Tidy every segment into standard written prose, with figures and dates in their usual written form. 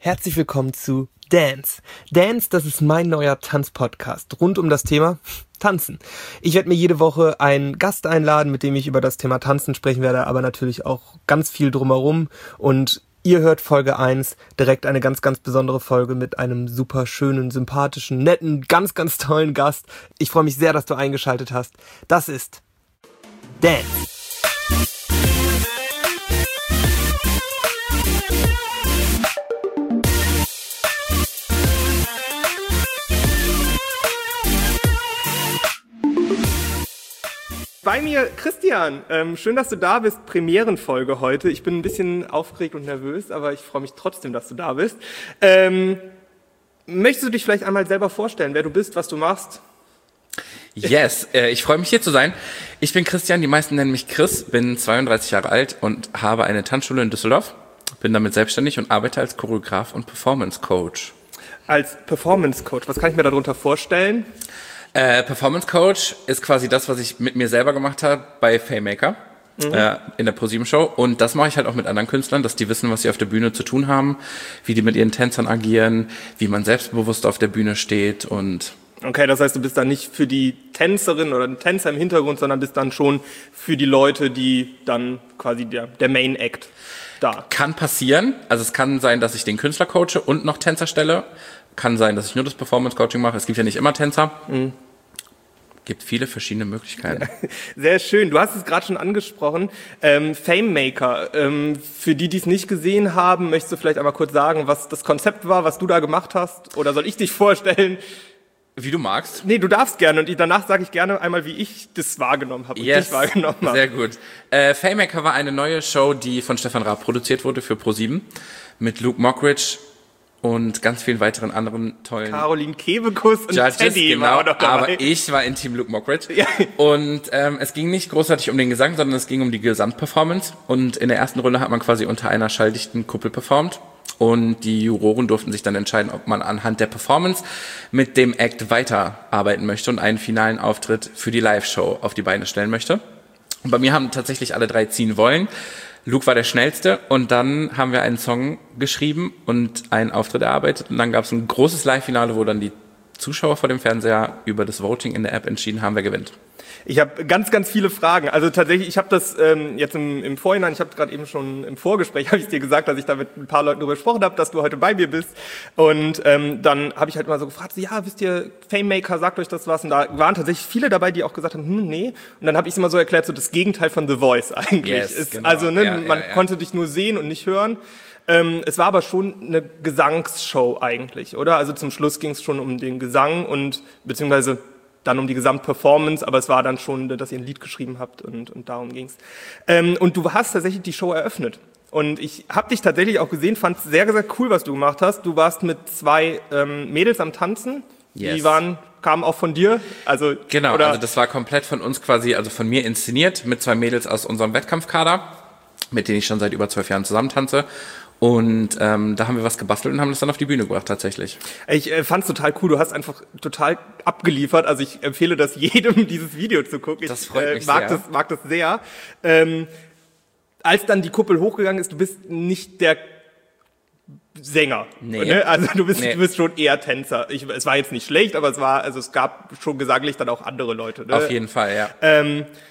Herzlich willkommen zu Dance. Dance, das ist mein neuer Tanzpodcast rund um das Thema Tanzen. Ich werde mir jede Woche einen Gast einladen, mit dem ich über das Thema Tanzen sprechen werde, aber natürlich auch ganz viel drumherum. Und ihr hört Folge 1, direkt eine ganz, ganz besondere Folge mit einem super schönen, sympathischen, netten, ganz, ganz tollen Gast. Ich freue mich sehr, dass du eingeschaltet hast. Das ist Dance. Bei mir Christian, schön, dass du da bist, Premierenfolge heute. Ich bin ein bisschen aufgeregt und nervös, aber ich freue mich trotzdem, dass du da bist. Möchtest du dich vielleicht einmal selber vorstellen, wer du bist, was du machst? Yes, ich freue mich hier zu sein. Ich bin Christian, die meisten nennen mich Chris, bin 32 Jahre alt und habe eine Tanzschule in Düsseldorf. Bin damit selbstständig und arbeite als Choreograf und Performance Coach. Als Performance Coach, was kann ich mir darunter vorstellen? Performance Coach ist quasi das, was ich mit mir selber gemacht habe bei Fame-Maker in der ProSieben-Show. Und das mache ich halt auch mit anderen Künstlern, dass die wissen, was sie auf der Bühne zu tun haben, wie die mit ihren Tänzern agieren, wie man selbstbewusst auf der Bühne steht und... Okay, das heißt, du bist dann nicht für die Tänzerin oder den Tänzer im Hintergrund, sondern bist dann schon für die Leute, die dann quasi der Main Act da. Kann passieren. Also es kann sein, dass ich den Künstler coache und noch Tänzer stelle. Kann sein, dass ich nur das Performance-Coaching mache. Es gibt ja nicht immer Tänzer. Gibt viele verschiedene Möglichkeiten. Sehr schön. Du hast es gerade schon angesprochen. Fame-Maker. Für die, die es nicht gesehen haben, möchtest du vielleicht einmal kurz sagen, was das Konzept war, was du da gemacht hast? Oder soll ich dich vorstellen? Wie du magst. Nee, du darfst gerne. Und danach sage ich gerne einmal, wie ich das wahrgenommen habe. Yes, dich wahrgenommen habe. Sehr gut. Fame-Maker war eine neue Show, die von Stefan Raab produziert wurde für ProSieben. Mit Luke Mockridge und ganz vielen weiteren anderen tollen... Caroline Kebekus und Judges, Teddy genau, war doch dabei. Aber ich war in Team Luke Mockridge. Ja. Und es ging nicht großartig um den Gesang, sondern es ging um die Gesamtperformance. Und in der ersten Runde hat man quasi unter einer schalldichten Kuppel performt. Und die Juroren durften sich dann entscheiden, ob man anhand der Performance mit dem Act weiterarbeiten möchte und einen finalen Auftritt für die Live-Show auf die Beine stellen möchte. Und bei mir haben tatsächlich alle drei ziehen wollen. Luke war der Schnellste und dann haben wir einen Song geschrieben und einen Auftritt erarbeitet. Und dann gab es ein großes Live-Finale, wo dann die Zuschauer vor dem Fernseher über das Voting in der App entschieden haben, wer gewinnt. Ich habe ganz, ganz viele Fragen. Also tatsächlich, ich habe das jetzt im Vorhinein, ich habe gerade eben schon im Vorgespräch, habe ich dir gesagt, dass ich da mit ein paar Leuten darüber gesprochen habe, dass du heute bei mir bist. Und dann habe ich halt mal so gefragt, so, ja, wisst ihr, Fame-Maker, sagt euch das was? Und da waren tatsächlich viele dabei, die auch gesagt haben, nee. Und dann habe ich es immer so erklärt, so das Gegenteil von The Voice eigentlich. Yes, ist, genau. Also man ja. konnte dich nur sehen und nicht hören. Es war aber schon eine Gesangsshow eigentlich, oder? Also zum Schluss ging es schon um den Gesang und beziehungsweise dann um die Gesamtperformance, aber es war dann schon, dass ihr ein Lied geschrieben habt und darum ging's. Und du hast tatsächlich die Show eröffnet. Und ich habe dich tatsächlich auch gesehen, fand es sehr, sehr cool, was du gemacht hast. Du warst mit zwei Mädels am Tanzen. Yes. Die kamen auch von dir? Also, genau, oder? also das war komplett von uns quasi, also von mir inszeniert, mit zwei Mädels aus unserem Wettkampfkader, mit denen ich schon seit über 12 Jahren zusammen tanze. Und da haben wir was gebastelt und haben das dann auf die Bühne gebracht, tatsächlich. Ich fand's total cool, du hast einfach total abgeliefert. Also ich empfehle das jedem, dieses Video zu gucken. Das freut mich sehr. Mag das sehr. Als dann die Kuppel hochgegangen ist, du bist nicht der Sänger. Nee. Ne? Also du bist schon eher Tänzer. Es war jetzt nicht schlecht, aber es gab schon gesanglich dann auch andere Leute. Ne? Auf jeden Fall, ja.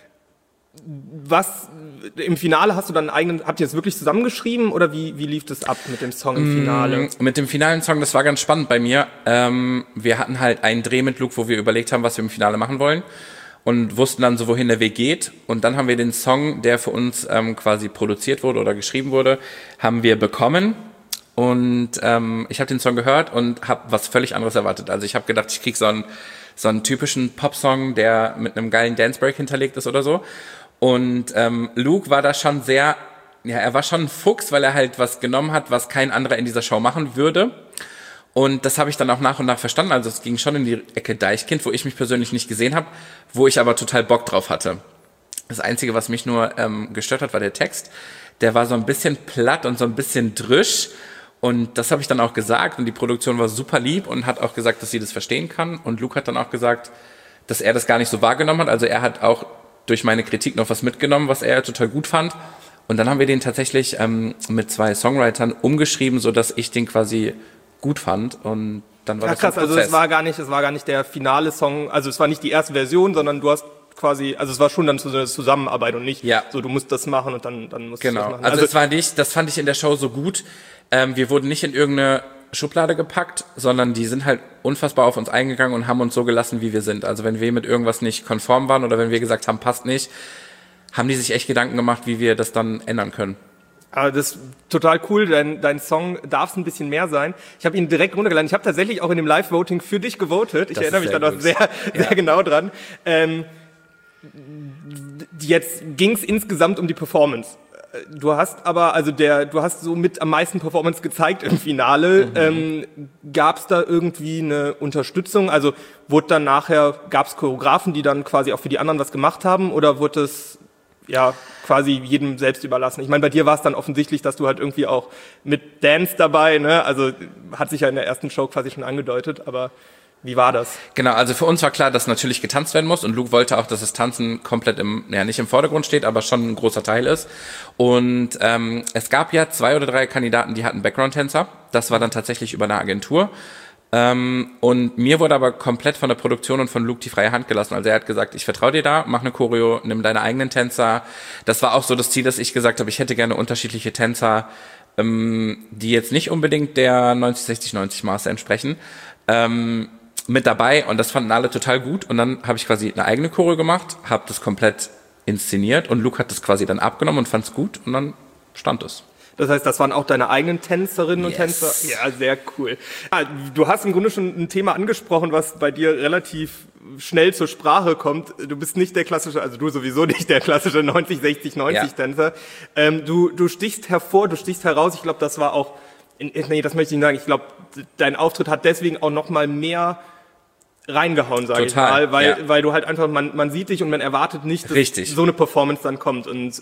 Was im Finale habt ihr es wirklich zusammengeschrieben oder wie lief das ab mit dem Song im Finale? Mit dem finalen Song, das war ganz spannend bei mir. Wir hatten halt einen Dreh mit Luke, wo wir überlegt haben, was wir im Finale machen wollen und wussten dann so, wohin der Weg geht. Und dann haben wir den Song, der für uns quasi produziert wurde oder geschrieben wurde, haben wir bekommen. Und ich habe den Song gehört und habe was völlig anderes erwartet. Also ich habe gedacht, ich krieg so einen typischen Popsong, der mit einem geilen Dancebreak hinterlegt ist oder so. Und Luke war da schon er war schon ein Fuchs, weil er halt was genommen hat, was kein anderer in dieser Show machen würde. Und das habe ich dann auch nach und nach verstanden. Also es ging schon in die Ecke Deichkind, wo ich mich persönlich nicht gesehen habe, wo ich aber total Bock drauf hatte. Das Einzige, was mich nur gestört hat, war der Text. Der war so ein bisschen platt und so ein bisschen drüsch. Und das habe ich dann auch gesagt. Und die Produktion war super lieb und hat auch gesagt, dass sie das verstehen kann. Und Luke hat dann auch gesagt, dass er das gar nicht so wahrgenommen hat. Also er hat auch durch meine Kritik noch was mitgenommen, was er total gut fand. Und dann haben wir den tatsächlich mit 2 Songwritern umgeschrieben, sodass ich den quasi gut fand. Und dann war das krass, ein Prozess. also es war gar nicht der finale Song, also es war nicht die erste Version, sondern du hast quasi, also es war schon dann so eine Zusammenarbeit und nicht so, du musst das machen und dann musst du das machen. Also es war nicht, das fand ich in der Show so gut. Wir wurden nicht in irgendeine Schublade gepackt, sondern die sind halt unfassbar auf uns eingegangen und haben uns so gelassen, wie wir sind. Also wenn wir mit irgendwas nicht konform waren oder wenn wir gesagt haben, passt nicht, haben die sich echt Gedanken gemacht, wie wir das dann ändern können. Aber das ist total cool, dein Song darf es ein bisschen mehr sein. Ich habe ihn direkt runtergeladen. Ich habe tatsächlich auch in dem Live-Voting für dich gewotet. Ich erinnere mich da noch sehr genau dran. Jetzt ging es insgesamt um die Performance. Du hast aber, du hast so mit am meisten Performance gezeigt im Finale. Gab es da irgendwie eine Unterstützung? Also wurde dann nachher, gab es Choreografen, die dann quasi auch für die anderen was gemacht haben? Oder wurde es quasi jedem selbst überlassen? Ich meine, bei dir war es dann offensichtlich, dass du halt irgendwie auch mit Dance dabei, ne? Also hat sich ja in der ersten Show quasi schon angedeutet, aber wie war das? Genau, also für uns war klar, dass natürlich getanzt werden muss und Luke wollte auch, dass das Tanzen komplett nicht im Vordergrund steht, aber schon ein großer Teil ist. Und es gab ja 2 oder 3 Kandidaten, die hatten Background-Tänzer. Das war dann tatsächlich über eine Agentur. Und mir wurde aber komplett von der Produktion und von Luke die freie Hand gelassen. Also er hat gesagt, ich vertraue dir da, mach eine Choreo, nimm deine eigenen Tänzer. Das war auch so das Ziel, dass ich gesagt habe, ich hätte gerne unterschiedliche Tänzer, die jetzt nicht unbedingt der 90-60-90 Maße entsprechen, mit dabei. Und das fanden alle total gut. Und dann habe ich quasi eine eigene Choreo gemacht, habe das komplett inszeniert und Luke hat das quasi dann abgenommen und fand es gut und dann stand es. Das heißt, das waren auch deine eigenen Tänzerinnen und Tänzer? Ja, sehr cool. Du hast im Grunde schon ein Thema angesprochen, was bei dir relativ schnell zur Sprache kommt. Du bist nicht der klassische, also du sowieso nicht der klassische 90-60-90 Tänzer. Du stichst hervor, du stichst heraus. Ich glaube, das war auch, das möchte ich nicht sagen. Ich glaube, dein Auftritt hat deswegen auch noch mal mehr reingehauen, sage ich mal, weil du halt einfach, man sieht dich und man erwartet nicht, dass so eine Performance dann kommt. Und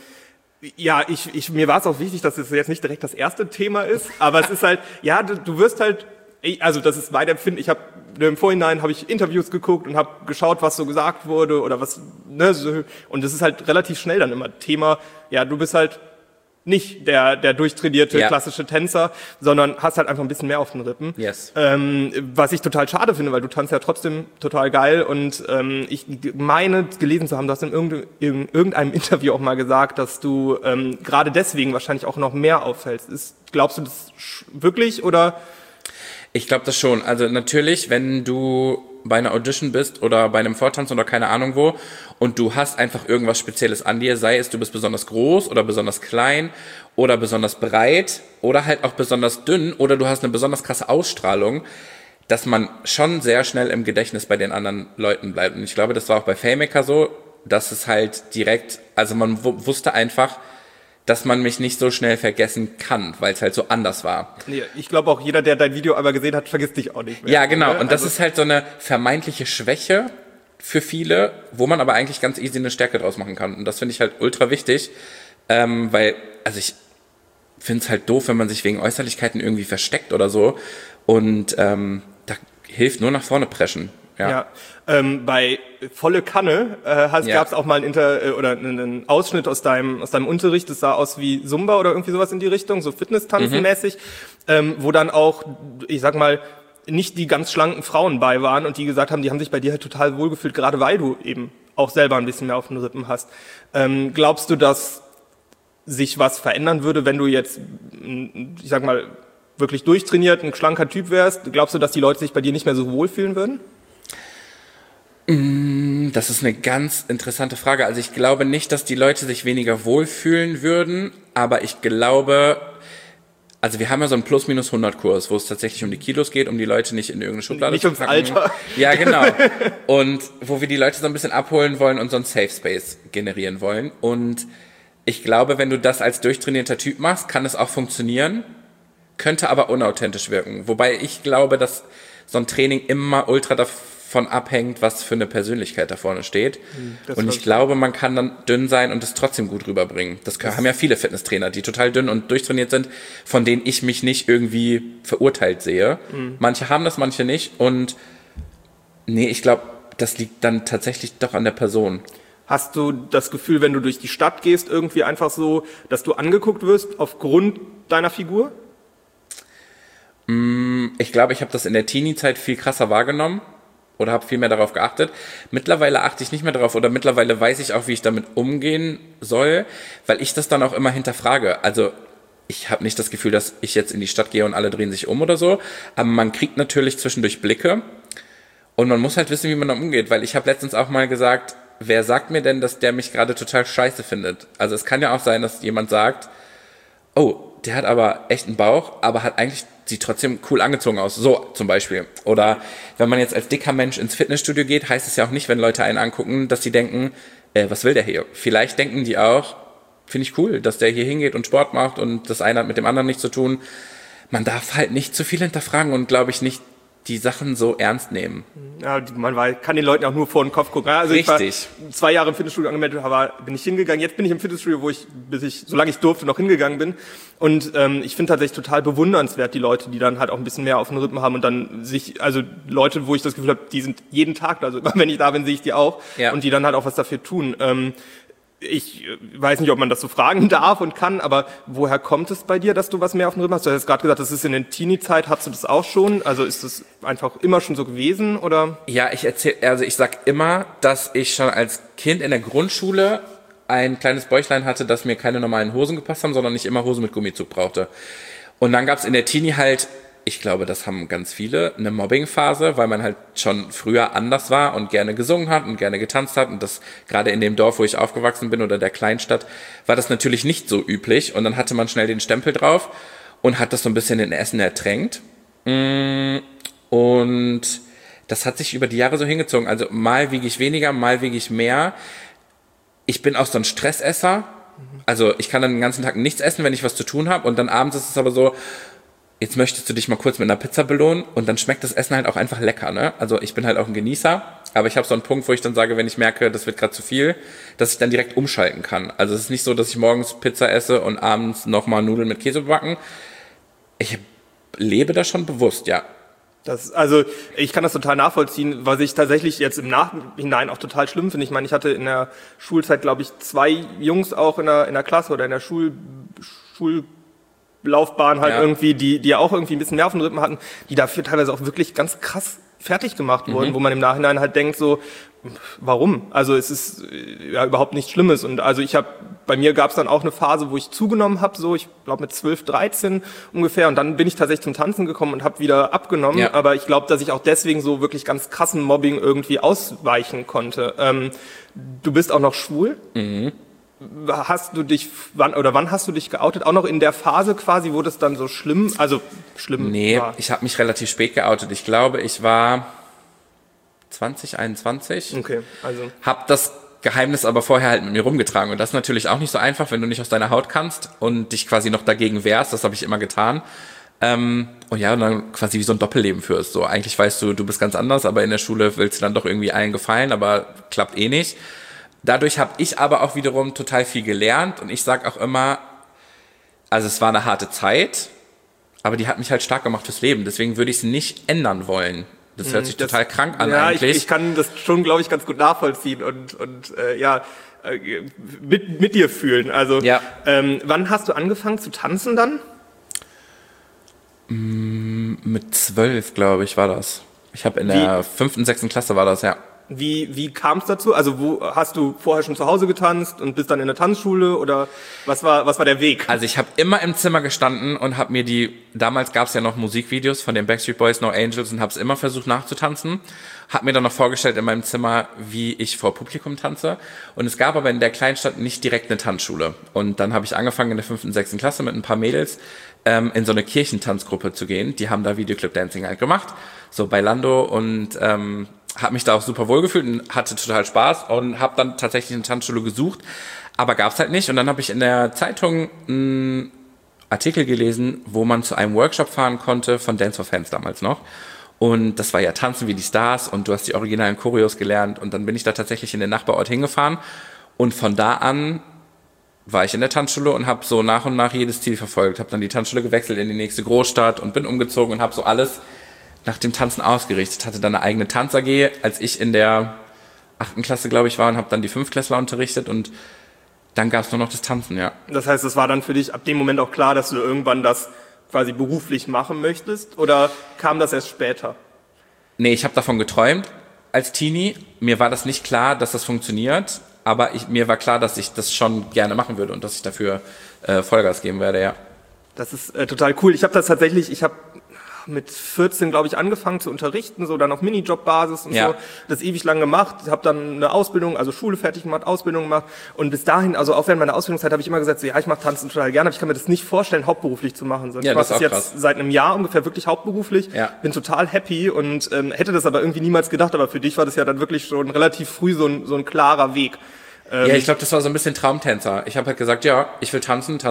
mir war es auch wichtig, dass es jetzt nicht direkt das erste Thema ist, aber es ist halt, du wirst halt, also das ist mein Empfinden, im Vorhinein habe ich Interviews geguckt und habe geschaut, was so gesagt wurde oder was, ne, so, und das ist halt relativ schnell dann immer Thema, du bist halt nicht der durchtrainierte klassische Tänzer, sondern hast halt einfach ein bisschen mehr auf den Rippen. Yes. Was ich total schade finde, weil du tanzt ja trotzdem total geil und ich meine gelesen zu haben, du hast in irgendeinem Interview auch mal gesagt, dass du gerade deswegen wahrscheinlich auch noch mehr auffällst. Glaubst du das wirklich oder? Ich glaube das schon. Also natürlich, wenn du bei einer Audition bist oder bei einem Vortanz oder keine Ahnung wo und du hast einfach irgendwas Spezielles an dir, sei es du bist besonders groß oder besonders klein oder besonders breit oder halt auch besonders dünn oder du hast eine besonders krasse Ausstrahlung, dass man schon sehr schnell im Gedächtnis bei den anderen Leuten bleibt. Und ich glaube, das war auch bei Filmmaker so, dass es halt direkt, also man wusste einfach, dass man mich nicht so schnell vergessen kann, weil es halt so anders war. Nee, ich glaube auch jeder, der dein Video aber gesehen hat, vergisst dich auch nicht mehr. Ja, genau. Und das ist halt so eine vermeintliche Schwäche für viele, wo man aber eigentlich ganz easy eine Stärke draus machen kann. Und das finde ich halt ultra wichtig, weil, also ich finde es halt doof, wenn man sich wegen Äußerlichkeiten irgendwie versteckt oder so. Und da hilft nur nach vorne preschen. Ja. Bei Volle Kanne gab es auch mal einen Ausschnitt aus deinem Unterricht, das sah aus wie Zumba oder irgendwie sowas in die Richtung, so Fitness-Tanzen-mäßig, wo dann auch, ich sag mal, nicht die ganz schlanken Frauen bei waren und die gesagt haben, die haben sich bei dir halt total wohlgefühlt, gerade weil du eben auch selber ein bisschen mehr auf den Rippen hast. Glaubst du, dass sich was verändern würde, wenn du jetzt, ich sag mal, wirklich durchtrainiert, ein schlanker Typ wärst? Glaubst du, dass die Leute sich bei dir nicht mehr so wohlfühlen würden? Das ist eine ganz interessante Frage. Also ich glaube nicht, dass die Leute sich weniger wohlfühlen würden, aber ich glaube, also wir haben ja so einen Plus-Minus-100-Kurs, wo es tatsächlich um die Kilos geht, um die Leute nicht in irgendeine Schublade zu packen. Nicht ums Alter. Ja, genau. Und wo wir die Leute so ein bisschen abholen wollen und so einen Safe Space generieren wollen. Und ich glaube, wenn du das als durchtrainierter Typ machst, kann es auch funktionieren, könnte aber unauthentisch wirken. Wobei ich glaube, dass so ein Training immer ultra davon abhängt, was für eine Persönlichkeit da vorne steht. Und ich glaube, man kann dann dünn sein und es trotzdem gut rüberbringen. Das haben ja viele Fitnesstrainer, die total dünn und durchtrainiert sind, von denen ich mich nicht irgendwie verurteilt sehe. Manche haben das, manche nicht. Und nee, ich glaube, das liegt dann tatsächlich doch an der Person. Hast du das Gefühl, wenn du durch die Stadt gehst, irgendwie einfach so, dass du angeguckt wirst aufgrund deiner Figur? Ich glaube, ich habe das in der Teenie-Zeit viel krasser wahrgenommen oder habe viel mehr darauf geachtet. Mittlerweile achte ich nicht mehr darauf oder mittlerweile weiß ich auch, wie ich damit umgehen soll, weil ich das dann auch immer hinterfrage. Also ich habe nicht das Gefühl, dass ich jetzt in die Stadt gehe und alle drehen sich um oder so, aber man kriegt natürlich zwischendurch Blicke und man muss halt wissen, wie man da umgeht, weil ich habe letztens auch mal gesagt, wer sagt mir denn, dass der mich gerade total scheiße findet? Also es kann ja auch sein, dass jemand sagt, oh, der hat aber echt einen Bauch, aber hat eigentlich, sieht trotzdem cool angezogen aus. So zum Beispiel. Oder wenn man jetzt als dicker Mensch ins Fitnessstudio geht, heißt es ja auch nicht, wenn Leute einen angucken, dass sie denken, was will der hier? Vielleicht denken die auch, finde ich cool, dass der hier hingeht und Sport macht und das eine hat mit dem anderen nichts zu tun. Man darf halt nicht zu viel hinterfragen und, glaube ich, nicht die Sachen so ernst nehmen. Ja, kann den Leuten auch nur vor den Kopf gucken. Also Richtig. Ich war 2 Jahre im Fitnessstudio angemeldet, bin ich hingegangen. Jetzt bin ich im Fitnessstudio, solange ich durfte, noch hingegangen bin. Und ich finde tatsächlich total bewundernswert die Leute, die dann halt auch ein bisschen mehr auf den Rippen haben und dann also Leute, wo ich das Gefühl habe, die sind jeden Tag, also immer wenn ich da bin, sehe ich die auch. Ja. Und die dann halt auch was dafür tun. Ich weiß nicht, ob man das so fragen darf und kann, aber woher kommt es bei dir, dass du was mehr auf dem Rippen hast? Du hast jetzt gerade gesagt, das ist in der Teenie-Zeit, hast du das auch schon? Also ist das einfach immer schon so gewesen, oder? Ja, ich sag immer, dass ich schon als Kind in der Grundschule ein kleines Bäuchlein hatte, dass mir keine normalen Hosen gepasst haben, sondern ich immer Hosen mit Gummizug brauchte. Und dann gab's in der Teenie halt, ich glaube, das haben ganz viele, eine Mobbing-Phase, weil man halt schon früher anders war und gerne gesungen hat und gerne getanzt hat. Und das gerade in dem Dorf, wo ich aufgewachsen bin oder der Kleinstadt, war das natürlich nicht so üblich. Und dann hatte man schnell den Stempel drauf und hat das so ein bisschen in Essen ertränkt. Und das hat sich über die Jahre so hingezogen. Also mal wiege ich weniger, mal wiege ich mehr. Ich bin auch so ein Stressesser. Also ich kann dann den ganzen Tag nichts essen, wenn ich was zu tun habe. Und dann abends ist es aber so, jetzt möchtest du dich mal kurz mit einer Pizza belohnen und dann schmeckt das Essen halt auch einfach lecker, ne? Also ich bin halt auch ein Genießer, aber ich habe so einen Punkt, wo ich dann sage, wenn ich merke, das wird gerade zu viel, dass ich dann direkt umschalten kann. Also es ist nicht so, dass ich morgens Pizza esse und abends nochmal Nudeln mit Käse backen. Ich lebe da schon bewusst, ja. Also ich kann das total nachvollziehen, was ich tatsächlich jetzt im Nachhinein auch total schlimm finde. Ich meine, ich hatte in der Schulzeit, glaube ich, 2 Jungs auch in der Klasse oder in der Schullaufbahn halt irgendwie, die auch irgendwie ein bisschen mehr auf den Rippen hatten, die dafür teilweise auch wirklich ganz krass fertig gemacht wurden, wo man im Nachhinein halt denkt so, warum? Also es ist ja überhaupt nichts Schlimmes und also bei mir gab es dann auch eine Phase, wo ich zugenommen habe, so ich glaube mit 12, 13 ungefähr und dann bin ich tatsächlich zum Tanzen gekommen und habe wieder abgenommen, aber ich glaube, dass ich auch deswegen so wirklich ganz krassen Mobbing irgendwie ausweichen konnte. Du bist auch noch schwul? Wann hast du dich geoutet? Auch noch in der Phase quasi, wo das dann so schlimm Nee, war? Ich habe mich relativ spät geoutet. Ich glaube, ich war 21. Okay, also. Hab das Geheimnis aber vorher halt mit mir rumgetragen. Und das ist natürlich auch nicht so einfach, wenn du nicht aus deiner Haut kannst und dich quasi noch dagegen wehrst. Das habe ich immer getan. Und dann quasi wie so ein Doppelleben führst. So, eigentlich weißt du, du bist ganz anders, aber in der Schule willst du dann doch irgendwie allen gefallen, aber klappt eh nicht. Dadurch habe ich aber auch wiederum total viel gelernt und ich sage auch immer, also es war eine harte Zeit, aber die hat mich halt stark gemacht fürs Leben. Deswegen würde ich es nicht ändern wollen. Das hört sich total krank an eigentlich. Ich kann das schon, glaube ich, ganz gut nachvollziehen und mit dir fühlen. Also wann hast du angefangen zu tanzen dann? Mit 12, glaube ich, war das. Ich habe in der 5. und 6. Klasse war das, ja. Wie kam es dazu? Also wo hast du vorher schon zu Hause getanzt und bist dann in der Tanzschule oder was war der Weg? Also ich habe immer im Zimmer gestanden und habe mir damals gab es ja noch Musikvideos von den Backstreet Boys, No Angels und habe es immer versucht nachzutanzen. Habe mir dann noch vorgestellt in meinem Zimmer, wie ich vor Publikum tanze. Und es gab aber in der Kleinstadt nicht direkt eine Tanzschule. Und dann habe ich angefangen in der 5. und 6. Klasse mit ein paar Mädels in so eine Kirchentanzgruppe zu gehen. Die haben da Videoclip Dancing halt gemacht, so bei Lando und habe mich da auch super wohl gefühlt und hatte total Spaß und habe dann tatsächlich eine Tanzschule gesucht, aber gab's halt nicht. Und dann habe ich in der Zeitung einen Artikel gelesen, wo man zu einem Workshop fahren konnte von Dance for Fans damals noch. Und das war ja Tanzen wie die Stars und du hast die originalen Choreos gelernt. Und dann bin ich da tatsächlich in den Nachbarort hingefahren und von da an war ich in der Tanzschule und habe so nach und nach jedes Ziel verfolgt. Habe dann die Tanzschule gewechselt in die nächste Großstadt und bin umgezogen und habe so alles nach dem Tanzen ausgerichtet, hatte dann eine eigene Tanz-AG, als ich in der 8. Klasse, glaube ich, war und habe dann die 5-Klässler unterrichtet und dann gab es nur noch das Tanzen, ja. Das heißt, es war dann für dich ab dem Moment auch klar, dass du irgendwann das quasi beruflich machen möchtest, oder kam das erst später? Nee, ich habe davon geträumt als Teenie. Mir war das nicht klar, dass das funktioniert, aber mir war klar, dass ich das schon gerne machen würde und dass ich dafür Vollgas geben werde, ja. Das ist total cool. Ich habe mit 14, glaube ich, angefangen zu unterrichten, so dann auf Minijob-Basis und so. Das ewig lang gemacht. Habe dann eine Ausbildung, also Schule fertig gemacht, Ausbildung gemacht. Und bis dahin, also auch während meiner Ausbildungszeit, habe ich immer gesagt, so, ja, ich mache Tanzen total gerne, aber ich kann mir das nicht vorstellen, hauptberuflich zu machen. So, ich mache das jetzt krass. Seit einem Jahr ungefähr wirklich hauptberuflich. Ja. Bin total happy und hätte das aber irgendwie niemals gedacht. Aber für dich war das ja dann wirklich schon relativ früh so ein klarer Weg. Ja, ich glaube, das war so ein bisschen Traumtänzer. Ich habe halt gesagt, ja, ich will tanzen.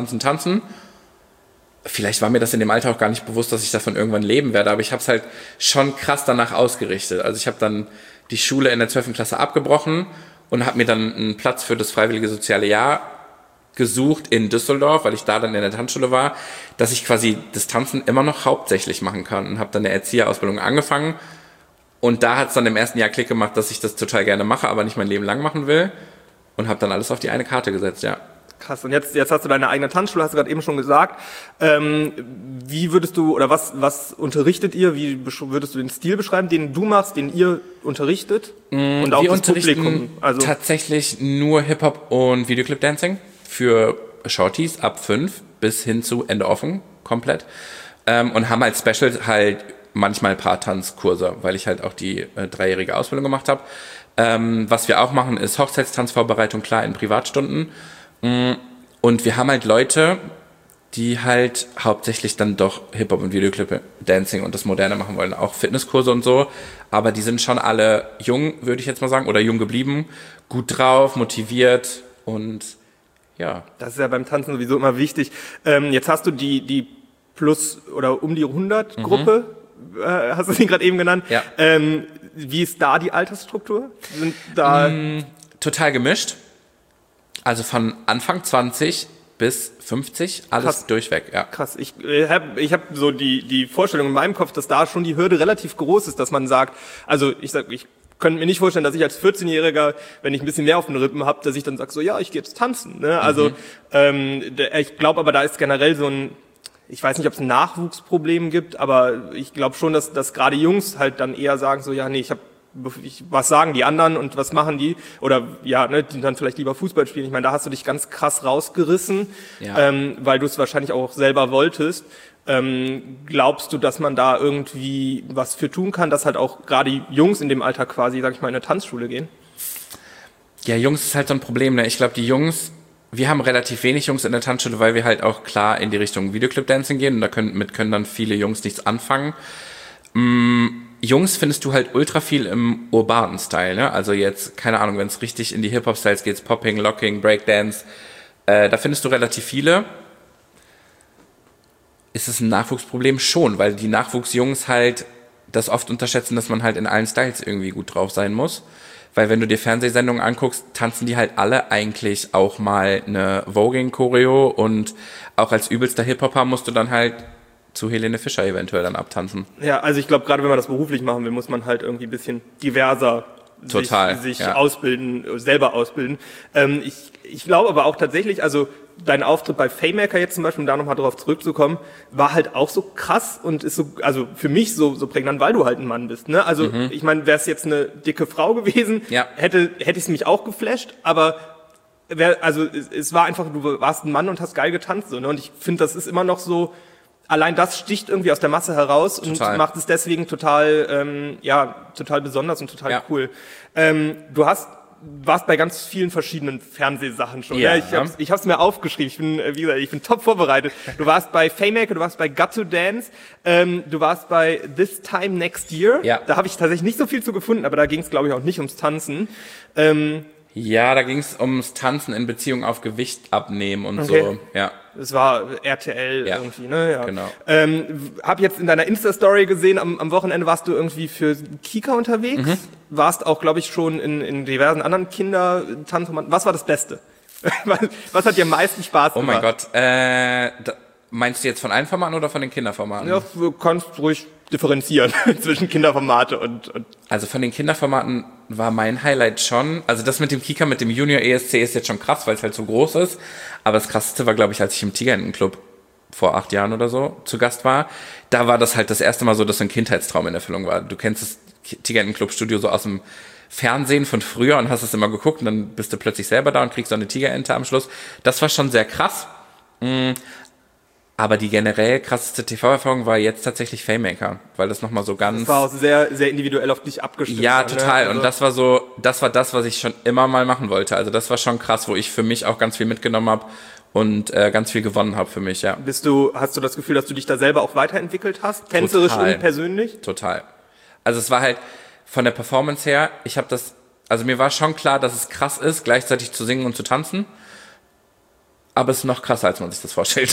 Vielleicht war mir das in dem Alter auch gar nicht bewusst, dass ich davon irgendwann leben werde, aber ich habe es halt schon krass danach ausgerichtet. Also ich habe dann die Schule in der 12. Klasse abgebrochen und habe mir dann einen Platz für das freiwillige soziale Jahr gesucht in Düsseldorf, weil ich da dann in der Tanzschule war, dass ich quasi das Tanzen immer noch hauptsächlich machen kann und habe dann eine Erzieherausbildung angefangen und da hat es dann im ersten Jahr Klick gemacht, dass ich das total gerne mache, aber nicht mein Leben lang machen will und habe dann alles auf die eine Karte gesetzt, ja. Krass, und jetzt hast du deine eigene Tanzschule, hast du gerade eben schon gesagt. Wie würdest du, oder was unterrichtet ihr, wie würdest du den Stil beschreiben, den du machst, den ihr unterrichtet? Und auch wir das unterrichten Publikum? Also tatsächlich nur Hip-Hop und Videoclip-Dancing für Shorties ab 5 bis hin zu Ende offen, komplett. Und haben als Special halt manchmal Paar-Tanzkurse, weil ich halt auch die 3-jährige Ausbildung gemacht habe. Was wir auch machen, ist Hochzeitstanzvorbereitung, klar, in Privatstunden. Und wir haben halt Leute, die halt hauptsächlich dann doch Hip-Hop und Videoclip-Dancing und das Moderne machen wollen, auch Fitnesskurse und so, aber die sind schon alle jung, würde ich jetzt mal sagen, oder jung geblieben, gut drauf, motiviert und ja. Das ist ja beim Tanzen sowieso immer wichtig. Jetzt hast du die plus oder um die 100 Gruppe, hast du sie gerade eben genannt. Ja. Wie ist da die Altersstruktur? Sind da total gemischt. Also von Anfang 20 bis 50, alles krass. Durchweg, ja. Krass, ich hab so die Vorstellung in meinem Kopf, dass da schon die Hürde relativ groß ist, dass man sagt, also ich könnte mir nicht vorstellen, dass ich als 14-Jähriger, wenn ich ein bisschen mehr auf den Rippen habe, dass ich dann sage, so ja, ich gehe jetzt tanzen. Ne? Also ich glaube aber, da ist generell so ich weiß nicht, ob es ein Nachwuchsproblem gibt, aber ich glaube schon, dass gerade Jungs halt dann eher sagen, so ja, nee, was sagen die anderen und was machen die? Oder ja, ne, die dann vielleicht lieber Fußball spielen. Ich meine, da hast du dich ganz krass rausgerissen, ja. Weil du es wahrscheinlich auch selber wolltest. Glaubst du, dass man da irgendwie was für tun kann, dass halt auch gerade Jungs in dem Alter quasi, sag ich mal, in eine Tanzschule gehen? Ja, Jungs ist halt so ein Problem. Ne? Ich glaube, wir haben relativ wenig Jungs in der Tanzschule, weil wir halt auch klar in die Richtung Videoclip-Dancing gehen und damit können dann viele Jungs nichts anfangen. Jungs findest du halt ultra viel im urbanen Style, ne? Also jetzt, keine Ahnung, wenn es richtig in die Hip-Hop-Styles geht, Popping, Locking, Breakdance, da findest du relativ viele. Ist es ein Nachwuchsproblem? Schon, weil die Nachwuchsjungs halt das oft unterschätzen, dass man halt in allen Styles irgendwie gut drauf sein muss. Weil wenn du dir Fernsehsendungen anguckst, tanzen die halt alle eigentlich auch mal eine Voging-Choreo und auch als übelster Hip-Hopper musst du dann halt zu Helene Fischer eventuell dann abtanzen. Ja, also ich glaube, gerade wenn man das beruflich machen will, muss man halt irgendwie ein bisschen diverser sich ja. selber ausbilden. Ich glaube aber auch tatsächlich, also dein Auftritt bei Faymaker jetzt zum Beispiel, um da nochmal drauf zurückzukommen, war halt auch so krass und ist so, also für mich so prägnant, weil du halt ein Mann bist, ne? Also ich meine, wäre es jetzt eine dicke Frau gewesen, ja. hätte ich mich auch geflasht, aber es war einfach, du warst ein Mann und hast geil getanzt, so, ne? Und ich finde, das ist immer noch so, allein das sticht irgendwie aus der Masse heraus und macht es deswegen total besonders und total cool. Du warst bei ganz vielen verschiedenen Fernsehsachen schon. Ja. Ich hab's mir aufgeschrieben. Ich bin top vorbereitet. Du warst bei Faymaker, du warst bei Got to Dance, du warst bei This Time Next Year. Ja. Da habe ich tatsächlich nicht so viel zu gefunden, aber da ging es, glaube ich, auch nicht ums Tanzen. Ja, da ging es ums Tanzen in Beziehung auf Gewicht abnehmen und so. Ja. Das war RTL irgendwie, ne? Ja. Genau. Hab jetzt in deiner Insta-Story gesehen, am Wochenende warst du irgendwie für Kika unterwegs. Warst auch, glaube ich, schon in diversen anderen Kindertanzformaten. Was war das Beste? Was hat dir am meisten Spaß gemacht? Oh mein Gott. Meinst du jetzt von allen Formaten oder von den Kinderformaten? Ja, du kannst ruhig differenzieren zwischen Kinderformate und... Also von den Kinderformaten war mein Highlight schon, also das mit dem Kika, mit dem Junior ESC ist jetzt schon krass, weil es halt so groß ist, aber das Krasseste war, glaube ich, als ich im Tigerentenclub vor 8 Jahren oder so zu Gast war, da war das halt das erste Mal so, dass so ein Kindheitstraum in Erfüllung war. Du kennst das Tigerentenclub-Studio so aus dem Fernsehen von früher und hast es immer geguckt und dann bist du plötzlich selber da und kriegst so eine Tigerente am Schluss. Das war schon sehr krass. Aber die generell krasseste TV-Erfahrung war jetzt tatsächlich Fame-Maker, weil das nochmal so ganz... Das war auch sehr, sehr individuell auf dich abgestimmt. Ja, total. Ne? Also und das war das, was ich schon immer mal machen wollte. Also das war schon krass, wo ich für mich auch ganz viel mitgenommen habe und ganz viel gewonnen habe für mich, ja. Hast du das Gefühl, dass du dich da selber auch weiterentwickelt hast? Tänzerisch und persönlich? Total. Also es war halt von der Performance her, also mir war schon klar, dass es krass ist, gleichzeitig zu singen und zu tanzen. Aber es ist noch krasser, als man sich das vorstellt.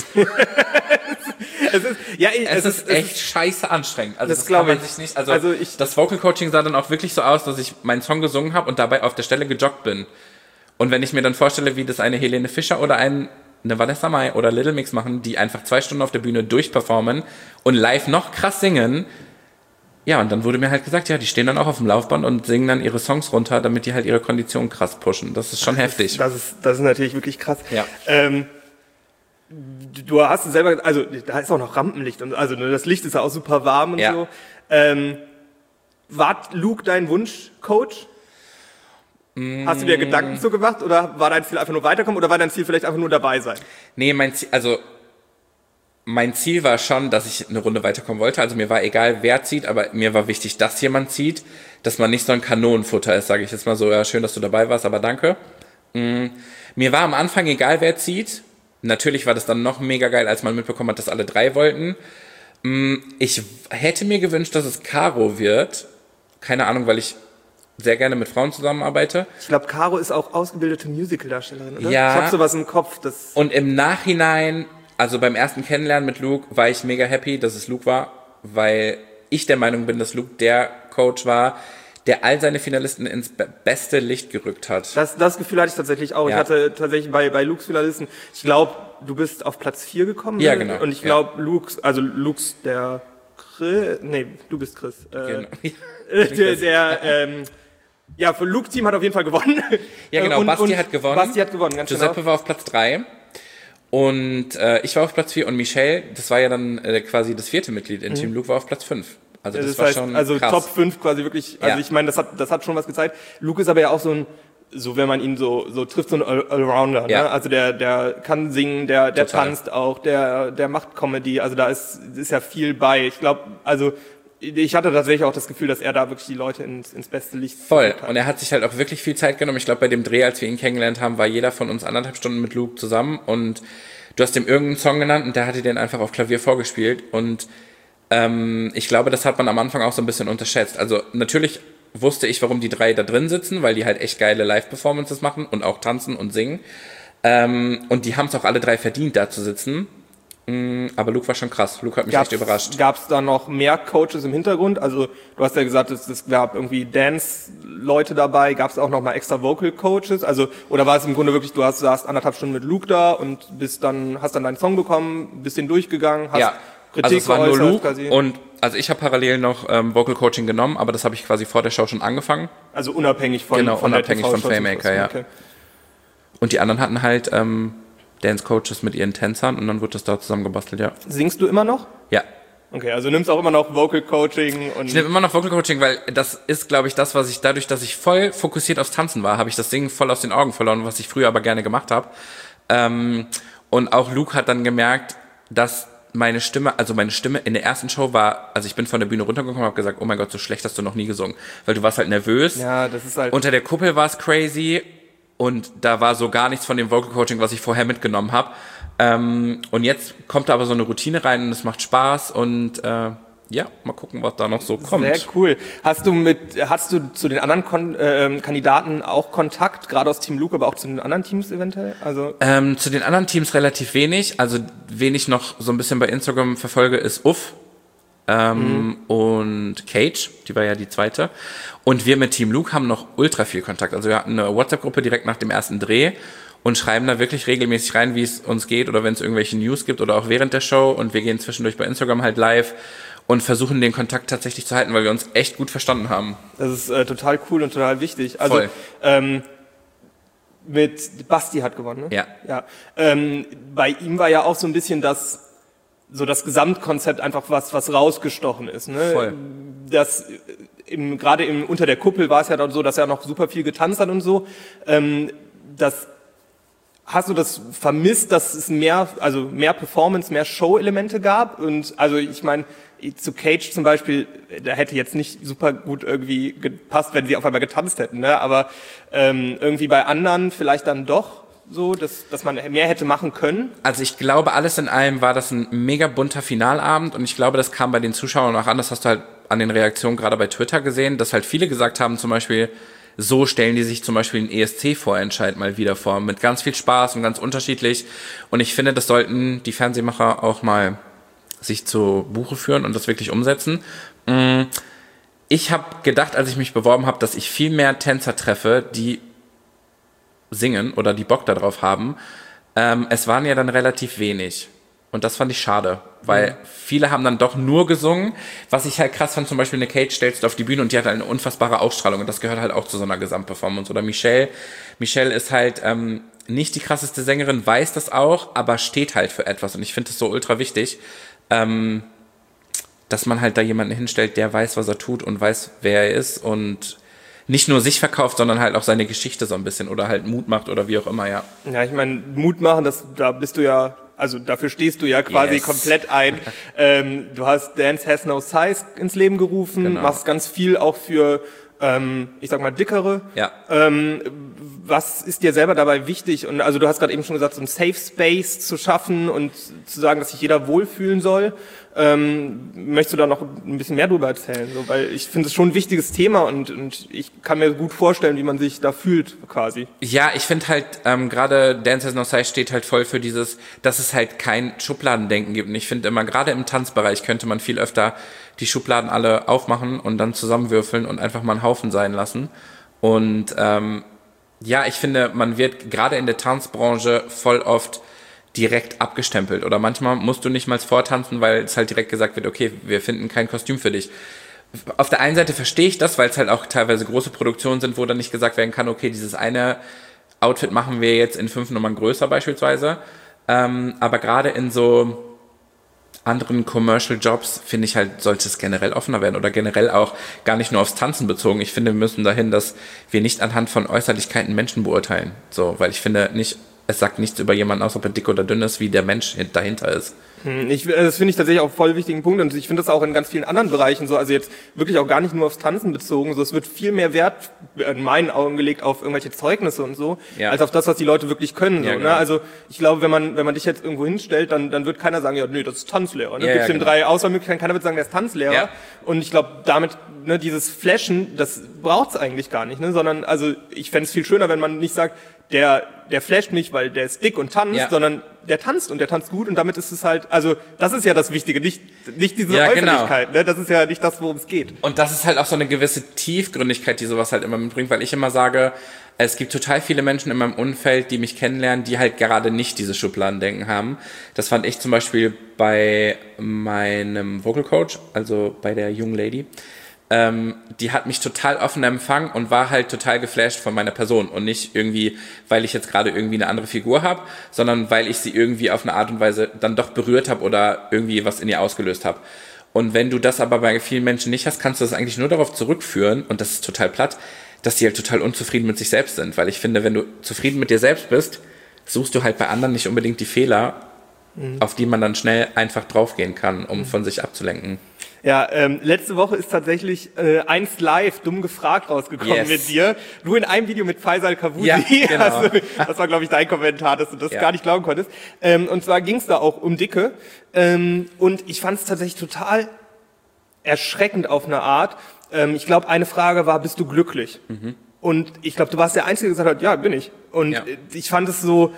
Es ist echt scheiße anstrengend. Also das kann man sich nicht. Also das Vocal Coaching sah dann auch wirklich so aus, dass ich meinen Song gesungen habe und dabei auf der Stelle gejoggt bin. Und wenn ich mir dann vorstelle, wie das eine Helene Fischer oder eine Vanessa Mai oder Little Mix machen, die einfach 2 Stunden auf der Bühne durchperformen und live noch krass singen. Ja, und dann wurde mir halt gesagt, ja, die stehen dann auch auf dem Laufband und singen dann ihre Songs runter, damit die halt ihre Kondition krass pushen. Das ist schon heftig. Das ist natürlich wirklich krass. Ja. Du hast es selber, also da ist auch noch Rampenlicht und also das Licht ist ja auch super warm und so. War Luke dein Wunschcoach? Hast du dir Gedanken zu gemacht oder war dein Ziel einfach nur weiterkommen oder war dein Ziel vielleicht einfach nur dabei sein? Nee, mein Ziel war schon, dass ich eine Runde weiterkommen wollte. Also mir war egal, wer zieht, aber mir war wichtig, dass jemand zieht, dass man nicht so ein Kanonenfutter ist, sage ich jetzt mal so. Ja, schön, dass du dabei warst, aber danke. Mir war am Anfang egal, wer zieht. Natürlich war das dann noch mega geil, als man mitbekommen hat, dass alle 3 wollten. Ich hätte mir gewünscht, dass es Caro wird. Keine Ahnung, weil ich sehr gerne mit Frauen zusammenarbeite. Ich glaube, Caro ist auch ausgebildete Musical-Darstellerin, oder? Ja. Ich habe sowas im Kopf. Und im Nachhinein, also beim ersten Kennenlernen mit Luke, war ich mega happy, dass es Luke war, weil ich der Meinung bin, dass Luke der Coach war, der all seine Finalisten ins beste Licht gerückt hat. Das Gefühl hatte ich tatsächlich auch. Ja. Ich hatte tatsächlich bei Lukes Finalisten, ich glaube, du bist auf Platz 4 gekommen. Ja, genau. Und ich glaube, Lukes der Chris, nee, du bist Chris. Genau. Für Luke's Team hat auf jeden Fall gewonnen. Ja, genau, Basti hat gewonnen. Ganz Giuseppe genau. war auf Platz 3. Und ich war auf Platz 4 und Michelle, das war ja dann quasi das 4. Mitglied in Team Luke, war auf Platz 5. Also das war schon krass. Top 5 quasi wirklich, also ich meine, das hat schon was gezeigt. Luke ist aber ja auch so wenn man ihn so trifft, so ein Allrounder, ja. Ne? Also der kann singen, der tanzt auch, der macht Comedy, also da ist ja viel bei. Ich glaube, also ich hatte tatsächlich auch das Gefühl, dass er da wirklich die Leute ins beste Licht voll. Und er hat sich halt auch wirklich viel Zeit genommen. Ich glaube, bei dem Dreh, als wir ihn kennengelernt haben, war jeder von uns 1,5 Stunden mit Luke zusammen und du hast ihm irgendeinen Song genannt und der hatte den einfach auf Klavier vorgespielt und ich glaube, das hat man am Anfang auch so ein bisschen unterschätzt. Also natürlich wusste ich, warum die 3 da drin sitzen, weil die halt echt geile Live-Performances machen und auch tanzen und singen. Und die haben es auch alle 3 verdient, da zu sitzen. Aber Luke war schon krass. Luke hat mich echt überrascht. Gab es da noch mehr Coaches im Hintergrund? Also du hast ja gesagt, es gab irgendwie Dance-Leute dabei. Gab es auch noch mal extra Vocal-Coaches? Also oder war es im Grunde wirklich, du saßt 1,5 Stunden mit Luke da und hast dann deinen Song bekommen, bist den durchgegangen, hast Kritik also es war nur Luke quasi. Und also ich habe parallel noch Vocal Coaching genommen, aber das habe ich quasi vor der Show schon angefangen. Also unabhängig von Fame-Maker, ja. Okay. Und die anderen hatten halt Dance-Coaches mit ihren Tänzern und dann wird das da zusammengebastelt, ja. Singst du immer noch? Ja. Okay, also nimmst auch immer noch Vocal Coaching und... Ich nehme immer noch Vocal Coaching, weil das ist, glaube ich, das, was ich dadurch, dass ich voll fokussiert aufs Tanzen war, habe ich das Singen voll aus den Augen verloren, was ich früher aber gerne gemacht habe. Und auch Luke hat dann gemerkt, dass meine Stimme in der ersten Show war, also ich bin von der Bühne runtergekommen und habe gesagt, oh mein Gott, so schlecht hast du noch nie gesungen. Weil du warst halt nervös. Ja, das ist halt... Unter der Kuppel war es crazy und da war so gar nichts von dem Vocal Coaching, was ich vorher mitgenommen habe. Und jetzt kommt da aber so eine Routine rein und es macht Spaß und mal gucken, was da noch so kommt. Sehr cool. Hast du zu den anderen Kandidaten auch Kontakt, gerade aus Team Luke, aber auch zu den anderen Teams eventuell? Also zu den anderen Teams relativ wenig. Also wen ich noch so ein bisschen bei Instagram verfolge, ist Uff und Cage, die war ja die zweite. Und wir mit Team Luke haben noch ultra viel Kontakt. Also wir hatten eine WhatsApp-Gruppe direkt nach dem ersten Dreh und schreiben da wirklich regelmäßig rein, wie es uns geht oder wenn es irgendwelche News gibt oder auch während der Show und wir gehen zwischendurch bei Instagram halt live und versuchen den Kontakt tatsächlich zu halten, weil wir uns echt gut verstanden haben. Das ist total cool und total wichtig. Also mit Basti hat gewonnen, ne? Ja. Bei ihm war ja auch so ein bisschen das Gesamtkonzept einfach was rausgestochen ist. Ne? Voll. Gerade unter der Kuppel war es ja dann so, dass er noch super viel getanzt hat und so. Hast du das vermisst, dass es mehr Performance, mehr Show-Elemente gab? Und also ich meine, zu Cage zum Beispiel, da hätte jetzt nicht super gut irgendwie gepasst, wenn sie auf einmal getanzt hätten, ne? Aber irgendwie bei anderen vielleicht dann doch so, dass man mehr hätte machen können. Also ich glaube, alles in allem war das ein mega bunter Finalabend und ich glaube, das kam bei den Zuschauern auch an, das hast du halt an den Reaktionen gerade bei Twitter gesehen, dass halt viele gesagt haben, zum Beispiel, so stellen die sich zum Beispiel einen ESC-Vorentscheid mal wieder vor, mit ganz viel Spaß und ganz unterschiedlich. Und ich finde, das sollten die Fernsehmacher auch mal sich zu Buche führen und das wirklich umsetzen. Ich habe gedacht, als ich mich beworben habe, dass ich viel mehr Tänzer treffe, die singen oder die Bock darauf haben. Es waren ja dann relativ wenig. Und das fand ich schade, weil viele haben dann doch nur gesungen. Was ich halt krass fand, zum Beispiel eine Kate stellst du auf die Bühne und die hat halt eine unfassbare Ausstrahlung und das gehört halt auch zu so einer Gesamtperformance. Oder Michelle ist halt nicht die krasseste Sängerin, weiß das auch, aber steht halt für etwas und ich finde das so ultra wichtig, dass man halt da jemanden hinstellt, der weiß, was er tut und weiß, wer er ist und nicht nur sich verkauft, sondern halt auch seine Geschichte so ein bisschen oder halt Mut macht oder wie auch immer, ja. Ja, ich meine, Mut machen, da bist du ja, also dafür stehst du ja quasi komplett ein. Du hast Dance Has No Size ins Leben gerufen, machst ganz viel auch für, ich sag mal, Dickere. Ja. Was ist dir selber dabei wichtig? Und also du hast gerade eben schon gesagt, so ein Safe Space zu schaffen und zu sagen, dass sich jeder wohlfühlen soll. Möchtest du da noch ein bisschen mehr drüber erzählen? So, weil ich finde es schon ein wichtiges Thema und ich kann mir gut vorstellen, wie man sich da fühlt quasi. Ja, ich finde halt, gerade Dance Has No Size steht halt voll für dieses, dass es halt kein Schubladendenken gibt. Und ich finde immer, gerade im Tanzbereich könnte man viel öfter die Schubladen alle aufmachen und dann zusammenwürfeln und einfach mal einen Haufen sein lassen. Und ja, ich finde, man wird gerade in der Tanzbranche voll oft direkt abgestempelt oder manchmal musst du nicht mal vortanzen, weil es halt direkt gesagt wird, okay, wir finden kein Kostüm für dich. Auf der einen Seite verstehe ich das, weil es halt auch teilweise große Produktionen sind, wo dann nicht gesagt werden kann, okay, dieses eine Outfit machen wir jetzt in 5 Nummern größer beispielsweise, aber gerade in so anderen Commercial Jobs, finde ich halt, sollte es generell offener werden oder generell auch gar nicht nur aufs Tanzen bezogen. Ich finde, wir müssen dahin, dass wir nicht anhand von Äußerlichkeiten Menschen beurteilen. So, weil ich finde nicht, es sagt nichts über jemanden aus, ob er dick oder dünn ist, wie der Mensch dahinter ist. Das finde ich tatsächlich auch voll wichtigen Punkt und ich finde das auch in ganz vielen anderen Bereichen so, also jetzt wirklich auch gar nicht nur aufs Tanzen bezogen, so es wird viel mehr Wert in meinen Augen gelegt auf irgendwelche Zeugnisse und so, als auf das, was die Leute wirklich können. So, genau. Ne? Also ich glaube, wenn man dich jetzt irgendwo hinstellt, dann wird keiner sagen, ja, nee, das ist Tanzlehrer. Ne? Gibt's ihm 3 Auswahlmöglichkeiten, keiner wird sagen, der ist Tanzlehrer. Ja. Und ich glaube, damit, ne, dieses Flashen, das braucht's eigentlich gar nicht, ne? Sondern, also ich fände es viel schöner, wenn man nicht sagt, der flasht mich, weil der ist dick und tanzt, sondern der tanzt und der tanzt gut und damit ist es halt, also das ist ja das Wichtige, nicht diese Äußerlichkeit, ne? Das ist ja nicht das, worum es geht. Und das ist halt auch so eine gewisse Tiefgründigkeit, die sowas halt immer mitbringt, weil ich immer sage, es gibt total viele Menschen in meinem Umfeld, die mich kennenlernen, die halt gerade nicht dieses Schubladendenken haben. Das fand ich zum Beispiel bei meinem Vocal Coach, also bei der jungen Lady. Die hat mich total offen empfangen und war halt total geflasht von meiner Person und nicht irgendwie, weil ich jetzt gerade irgendwie eine andere Figur habe, sondern weil ich sie irgendwie auf eine Art und Weise dann doch berührt habe oder irgendwie was in ihr ausgelöst habe. Und wenn du das aber bei vielen Menschen nicht hast, kannst du das eigentlich nur darauf zurückführen, und das ist total platt, dass die halt total unzufrieden mit sich selbst sind. Weil ich finde, wenn du zufrieden mit dir selbst bist, suchst du halt bei anderen nicht unbedingt die Fehler, auf die man dann schnell einfach draufgehen kann, um von sich abzulenken. Ja, letzte Woche ist tatsächlich 1 Live dumm gefragt rausgekommen mit dir. Du in einem Video mit Faisal Kavusi. Ja, genau. Also, das war, glaube ich, dein Kommentar, dass du das gar nicht glauben konntest. Und zwar ging es da auch um Dicke. Und ich fand es tatsächlich total erschreckend auf eine Art. Ich glaube, eine Frage war, bist du glücklich? Und ich glaube, du warst der Einzige, der gesagt hat, ja, bin ich. Und ich fand es so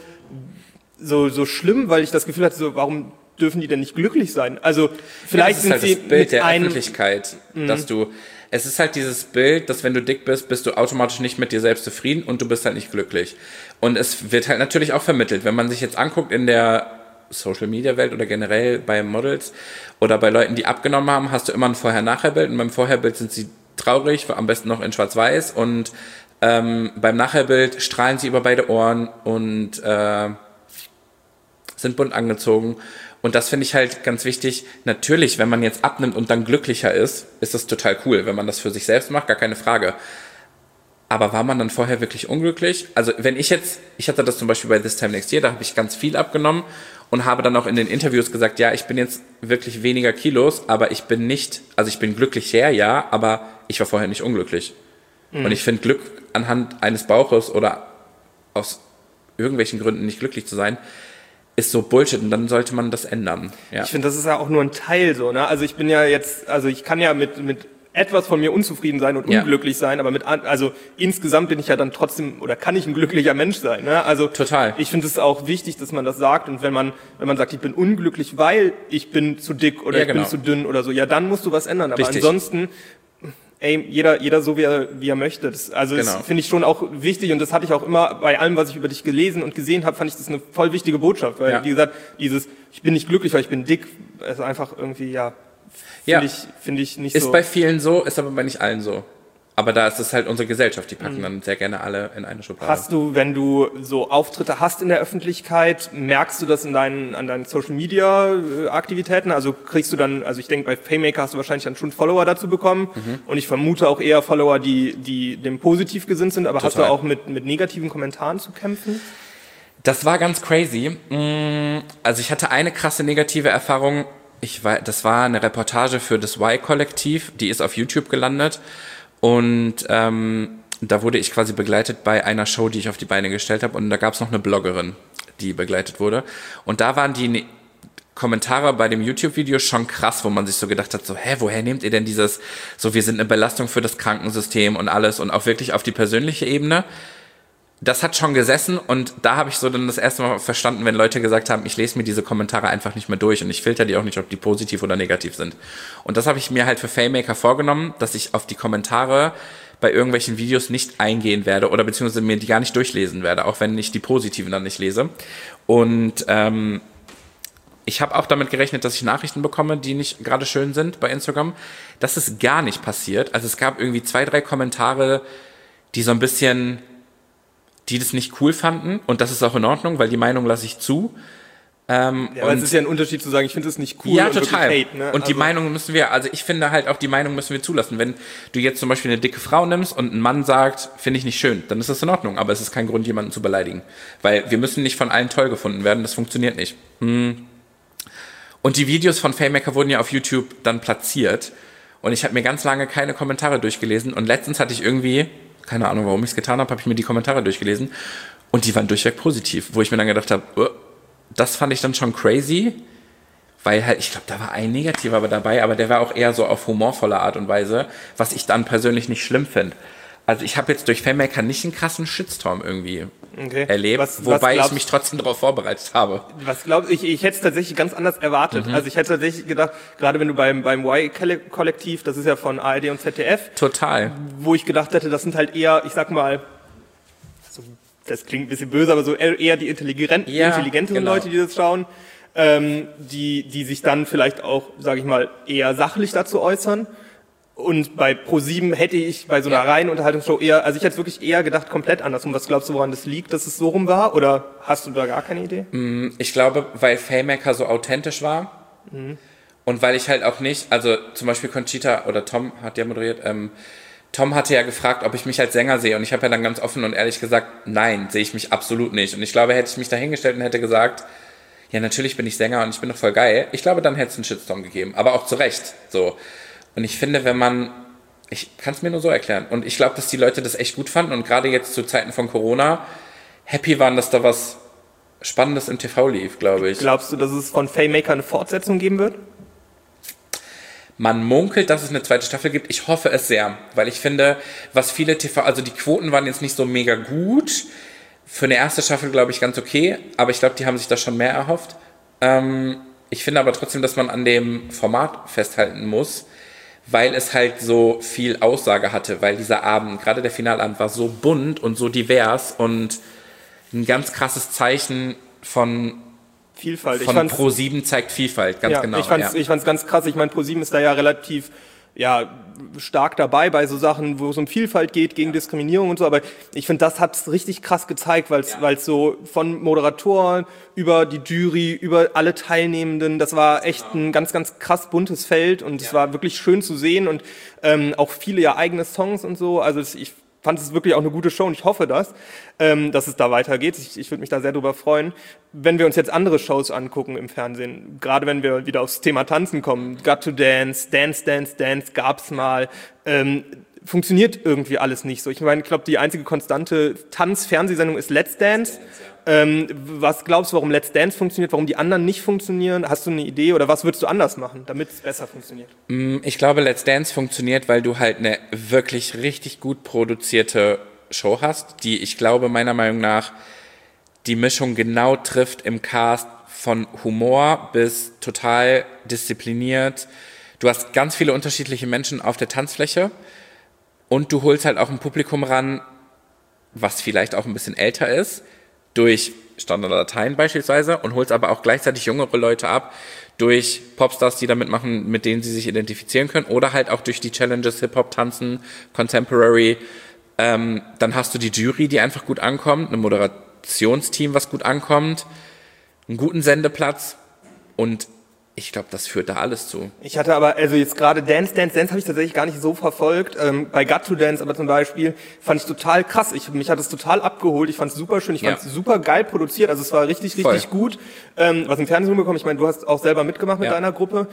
schlimm, weil ich das Gefühl hatte, so, warum dürfen die denn nicht glücklich sein? Also vielleicht sind sie das Bild der Öffentlichkeit, dass es ist halt dieses Bild, dass wenn du dick bist, bist du automatisch nicht mit dir selbst zufrieden und du bist halt nicht glücklich. Und es wird halt natürlich auch vermittelt, wenn man sich jetzt anguckt in der Social-Media-Welt oder generell bei Models oder bei Leuten, die abgenommen haben, hast du immer ein Vorher-Nachher-Bild und beim Vorherbild sind sie traurig, am besten noch in Schwarz-Weiß und beim Nachherbild strahlen sie über beide Ohren und sind bunt angezogen. Und das finde ich halt ganz wichtig. Natürlich, wenn man jetzt abnimmt und dann glücklicher ist, ist das total cool. Wenn man das für sich selbst macht, gar keine Frage. Aber war man dann vorher wirklich unglücklich? Also wenn ich hatte das zum Beispiel bei This Time Next Year, da habe ich ganz viel abgenommen und habe dann auch in den Interviews gesagt, ja, ich bin jetzt wirklich weniger Kilos, aber ich bin glücklich her, ja, aber ich war vorher nicht unglücklich. Mhm. Und ich finde Glück anhand eines Bauches oder aus irgendwelchen Gründen nicht glücklich zu sein, ist so Bullshit und dann sollte man das ändern. Ja. Ich finde, das ist ja auch nur ein Teil so, ne? Also ich kann ja mit etwas von mir unzufrieden sein und unglücklich sein, aber insgesamt bin ich ja dann trotzdem oder kann ich ein glücklicher Mensch sein, ne? Also total. Ich finde es auch wichtig, dass man das sagt und wenn man sagt, ich bin unglücklich, weil ich bin zu dick oder bin zu dünn oder so, ja, dann musst du was ändern, aber ansonsten jeder so, wie er möchte. Das finde ich schon auch wichtig und das hatte ich auch immer bei allem, was ich über dich gelesen und gesehen habe, fand ich das eine voll wichtige Botschaft, weil, wie gesagt, ich bin nicht glücklich, weil ich bin dick, ist einfach irgendwie, finde ich nicht ist so. Ist bei vielen so, ist aber bei nicht allen so. Aber da ist es halt unsere Gesellschaft, die packen dann sehr gerne alle in eine Schublade. Hast du, wenn du so Auftritte hast in der Öffentlichkeit, merkst du das an deinen Social Media Aktivitäten? Also kriegst du dann, also ich denke, bei Faymaker hast du wahrscheinlich dann schon Follower dazu bekommen. Mhm. Und ich vermute auch eher Follower, die dem positiv gesinnt sind. Aber Hast du auch mit negativen Kommentaren zu kämpfen? Das war ganz crazy. Also ich hatte eine krasse negative Erfahrung. Das war eine Reportage für das Y-Kollektiv. Die ist auf YouTube gelandet. Und da wurde ich quasi begleitet bei einer Show, die ich auf die Beine gestellt habe. Und da gab es noch eine Bloggerin, die begleitet wurde. Und da waren die Kommentare bei dem YouTube-Video schon krass, wo man sich so gedacht hat, so, woher nehmt ihr denn dieses, so, wir sind eine Belastung für das Krankensystem und alles und auch wirklich auf die persönliche Ebene. Das hat schon gesessen und da habe ich so dann das erste Mal verstanden, wenn Leute gesagt haben, ich lese mir diese Kommentare einfach nicht mehr durch und ich filter die auch nicht, ob die positiv oder negativ sind. Und das habe ich mir halt für Faymaker vorgenommen, dass ich auf die Kommentare bei irgendwelchen Videos nicht eingehen werde oder beziehungsweise mir die gar nicht durchlesen werde, auch wenn ich die positiven dann nicht lese. Und ich habe auch damit gerechnet, dass ich Nachrichten bekomme, die nicht gerade schön sind bei Instagram. Das ist gar nicht passiert. Also es gab irgendwie 2, 3 Kommentare, die so ein bisschen... die das nicht cool fanden und das ist auch in Ordnung, weil die Meinung lasse ich zu. Aber es ist ja ein Unterschied zu sagen, ich finde es nicht cool. Ja, und total. Hate, ne? Und die Meinung müssen wir, also ich finde halt auch die Meinung müssen wir zulassen. Wenn du jetzt zum Beispiel eine dicke Frau nimmst und ein Mann sagt, finde ich nicht schön, dann ist das in Ordnung, aber es ist kein Grund, jemanden zu beleidigen. Weil wir müssen nicht von allen toll gefunden werden, das funktioniert nicht. Und die Videos von Faymaker wurden ja auf YouTube dann platziert und ich habe mir ganz lange keine Kommentare durchgelesen und letztens hatte ich irgendwie... keine Ahnung, warum ich es getan habe, habe ich mir die Kommentare durchgelesen und die waren durchweg positiv, wo ich mir dann gedacht habe, das fand ich dann schon crazy, weil halt, ich glaube, da war ein Negativer aber dabei, aber der war auch eher so auf humorvolle Art und Weise, was ich dann persönlich nicht schlimm finde. Also ich habe jetzt durch Faymaker nicht einen krassen Shitstorm irgendwie erlebt, wobei ich mich trotzdem darauf vorbereitet habe. Was glaubst du? Ich hätte es tatsächlich ganz anders erwartet. Also ich hätte tatsächlich gedacht, gerade wenn du beim Y-Kollektiv, das ist ja von ARD und ZDF. Total. Wo ich gedacht hätte, das sind halt eher, ich sag mal, so, das klingt ein bisschen böse, aber so eher die intelligenteren Leute, die das schauen, die sich dann vielleicht auch, sage ich mal, eher sachlich dazu äußern. Und bei Pro7 hätte ich bei so einer reinen Unterhaltungsshow ich hätte wirklich eher gedacht, komplett andersrum. Was glaubst du, woran das liegt, dass es so rum war? Oder hast du da gar keine Idee? Ich glaube, weil Faymaker so authentisch war. Und weil ich halt auch nicht, also zum Beispiel Conchita oder Tom hat ja moderiert, Tom hatte ja gefragt, ob ich mich als Sänger sehe. Und ich habe ja dann ganz offen und ehrlich gesagt, nein, sehe ich mich absolut nicht. Und ich glaube, hätte ich mich da hingestellt und hätte gesagt, ja, natürlich bin ich Sänger und ich bin doch voll geil. Ich glaube, dann hätte es einen Shitstorm gegeben. Aber auch zu Recht, so. Und ich finde, ich kann es mir nur so erklären. Und ich glaube, dass die Leute das echt gut fanden und gerade jetzt zu Zeiten von Corona happy waren, dass da was Spannendes im TV lief, glaube ich. Glaubst du, dass es von Faymaker eine Fortsetzung geben wird? Man munkelt, dass es eine zweite Staffel gibt. Ich hoffe es sehr, weil ich finde, was viele also die Quoten waren jetzt nicht so mega gut. Für eine erste Staffel, glaube ich, ganz okay. Aber ich glaube, die haben sich da schon mehr erhofft. Ich finde aber trotzdem, dass man an dem Format festhalten muss, weil es halt so viel Aussage hatte, weil dieser Abend, gerade der Finalabend, war so bunt und so divers und ein ganz krasses Zeichen von Vielfalt. Von Pro7 zeigt Vielfalt, ganz genau. Ich fand's ganz krass. Ich meine, Pro7 ist da ja relativ stark dabei bei so Sachen, wo es um Vielfalt geht, gegen Diskriminierung und so, aber ich finde, das hat's richtig krass gezeigt, weil es so von Moderatoren über die Jury, über alle Teilnehmenden, das war echt ein ganz, ganz krass buntes Feld und es war wirklich schön zu sehen und auch viele eigene Songs und so, also ich fand es wirklich auch eine gute Show und ich hoffe dass es da weitergeht. Ich würde mich da sehr drüber freuen. Wenn wir uns jetzt andere Shows angucken im Fernsehen, gerade wenn wir wieder aufs Thema Tanzen kommen, Got to Dance, Dance, Dance, Dance gab's mal, funktioniert irgendwie alles nicht so. Ich meine, ich glaube, die einzige konstante Tanz-Fernsehsendung ist Let's Dance. Was glaubst du, warum Let's Dance funktioniert, warum die anderen nicht funktionieren? Hast du eine Idee oder was würdest du anders machen, damit es besser funktioniert? Ich glaube, Let's Dance funktioniert, weil du halt eine wirklich richtig gut produzierte Show hast, die, ich glaube, meiner Meinung nach die Mischung genau trifft im Cast von Humor bis total diszipliniert. Du hast ganz viele unterschiedliche Menschen auf der Tanzfläche und du holst halt auch ein Publikum ran, was vielleicht auch ein bisschen älter ist, durch Standard-Latein beispielsweise, und holst aber auch gleichzeitig jüngere Leute ab, durch Popstars, die da mitmachen, mit denen sie sich identifizieren können, oder halt auch durch die Challenges Hip-Hop, Tanzen, Contemporary. Dann hast du die Jury, die einfach gut ankommt, ein Moderationsteam, was gut ankommt, einen guten Sendeplatz und ich glaube, das führt da alles zu. Ich hatte aber, also jetzt gerade Dance habe ich tatsächlich gar nicht so verfolgt. Bei Got to Dance aber zum Beispiel fand ich total krass. Mich hat es total abgeholt. Ich fand es super schön. Ich fand es super geil produziert. Also es war richtig, richtig gut. Was im Fernsehen rumgekommen. Ich meine, du hast auch selber mitgemacht mit deiner Gruppe.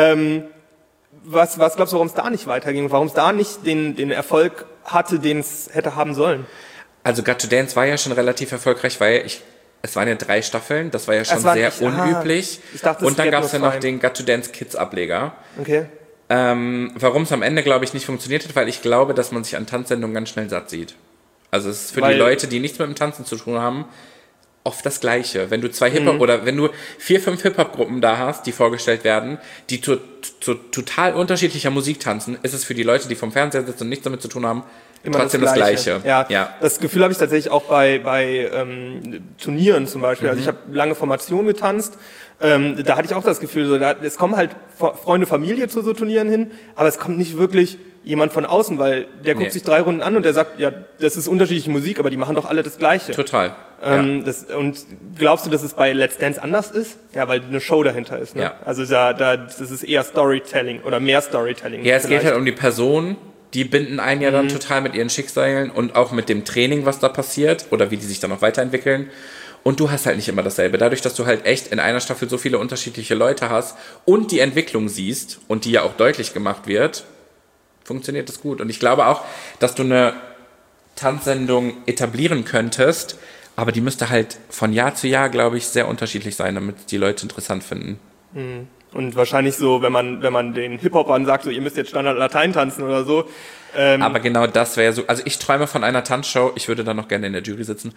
Was glaubst du, warum es da nicht weiterging? Warum es da nicht den Erfolg hatte, den es hätte haben sollen? Also Got to Dance war ja schon relativ erfolgreich, weil es waren ja 3 Staffeln, das war ja schon sehr unüblich. Ich dachte, und dann gab es ja noch den Got to Dance Kids Ableger. Okay. Warum es am Ende, glaube ich, nicht funktioniert hat, weil ich glaube, dass man sich an Tanzsendungen ganz schnell satt sieht. Also es ist für die Leute, die nichts mit dem Tanzen zu tun haben, oft das Gleiche. Wenn du 2 Hip-Hop oder wenn du 4, 5 Hip-Hop-Gruppen da hast, die vorgestellt werden, die zu total unterschiedlicher Musik tanzen, ist es für die Leute, die vom Fernseher sitzen und nichts damit zu tun haben, immer trotzdem das Gleiche. Ja. Das Gefühl habe ich tatsächlich auch bei Turnieren zum Beispiel. Also ich habe lange Formation getanzt. Da hatte ich auch das Gefühl, es kommen halt Freunde, Familie zu so Turnieren hin, aber es kommt nicht wirklich jemand von außen, weil der guckt sich 3 Runden an und der sagt, ja, das ist unterschiedliche Musik, aber die machen doch alle das Gleiche. Total. Und glaubst du, dass es bei Let's Dance anders ist? Ja, weil eine Show dahinter ist. Ne? Ja. Also das ist eher Storytelling oder mehr Storytelling. Ja, es geht halt um die Person. Die binden einen ja dann total mit ihren Schicksalen und auch mit dem Training, was da passiert oder wie die sich dann noch weiterentwickeln. Und du hast halt nicht immer dasselbe. Dadurch, dass du halt echt in einer Staffel so viele unterschiedliche Leute hast und die Entwicklung siehst und die ja auch deutlich gemacht wird, funktioniert das gut. Und ich glaube auch, dass du eine Tanzsendung etablieren könntest, aber die müsste halt von Jahr zu Jahr, glaube ich, sehr unterschiedlich sein, damit die Leute interessant finden. Und wahrscheinlich so, wenn man den Hip-Hopern sagt, so, ihr müsst jetzt Standard-Latein tanzen oder so. Aber genau das wäre so, also ich träume von einer Tanzshow, ich würde da noch gerne in der Jury sitzen,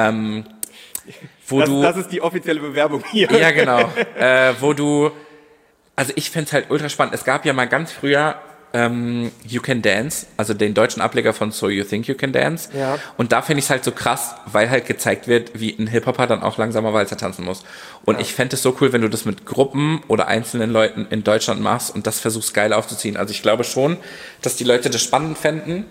das ist die offizielle Bewerbung hier. Ja, genau. Also ich fänd's halt ultra spannend. Es gab ja mal ganz früher You Can Dance, also den deutschen Ableger von So You Think You Can Dance. Ja. Und da finde ich es halt so krass, weil halt gezeigt wird, wie ein Hip-Hopper dann auch langsamer Walzer tanzen muss. Und ich fände es so cool, wenn du das mit Gruppen oder einzelnen Leuten in Deutschland machst und das versuchst geil aufzuziehen. Also ich glaube schon, dass die Leute das spannend fänden.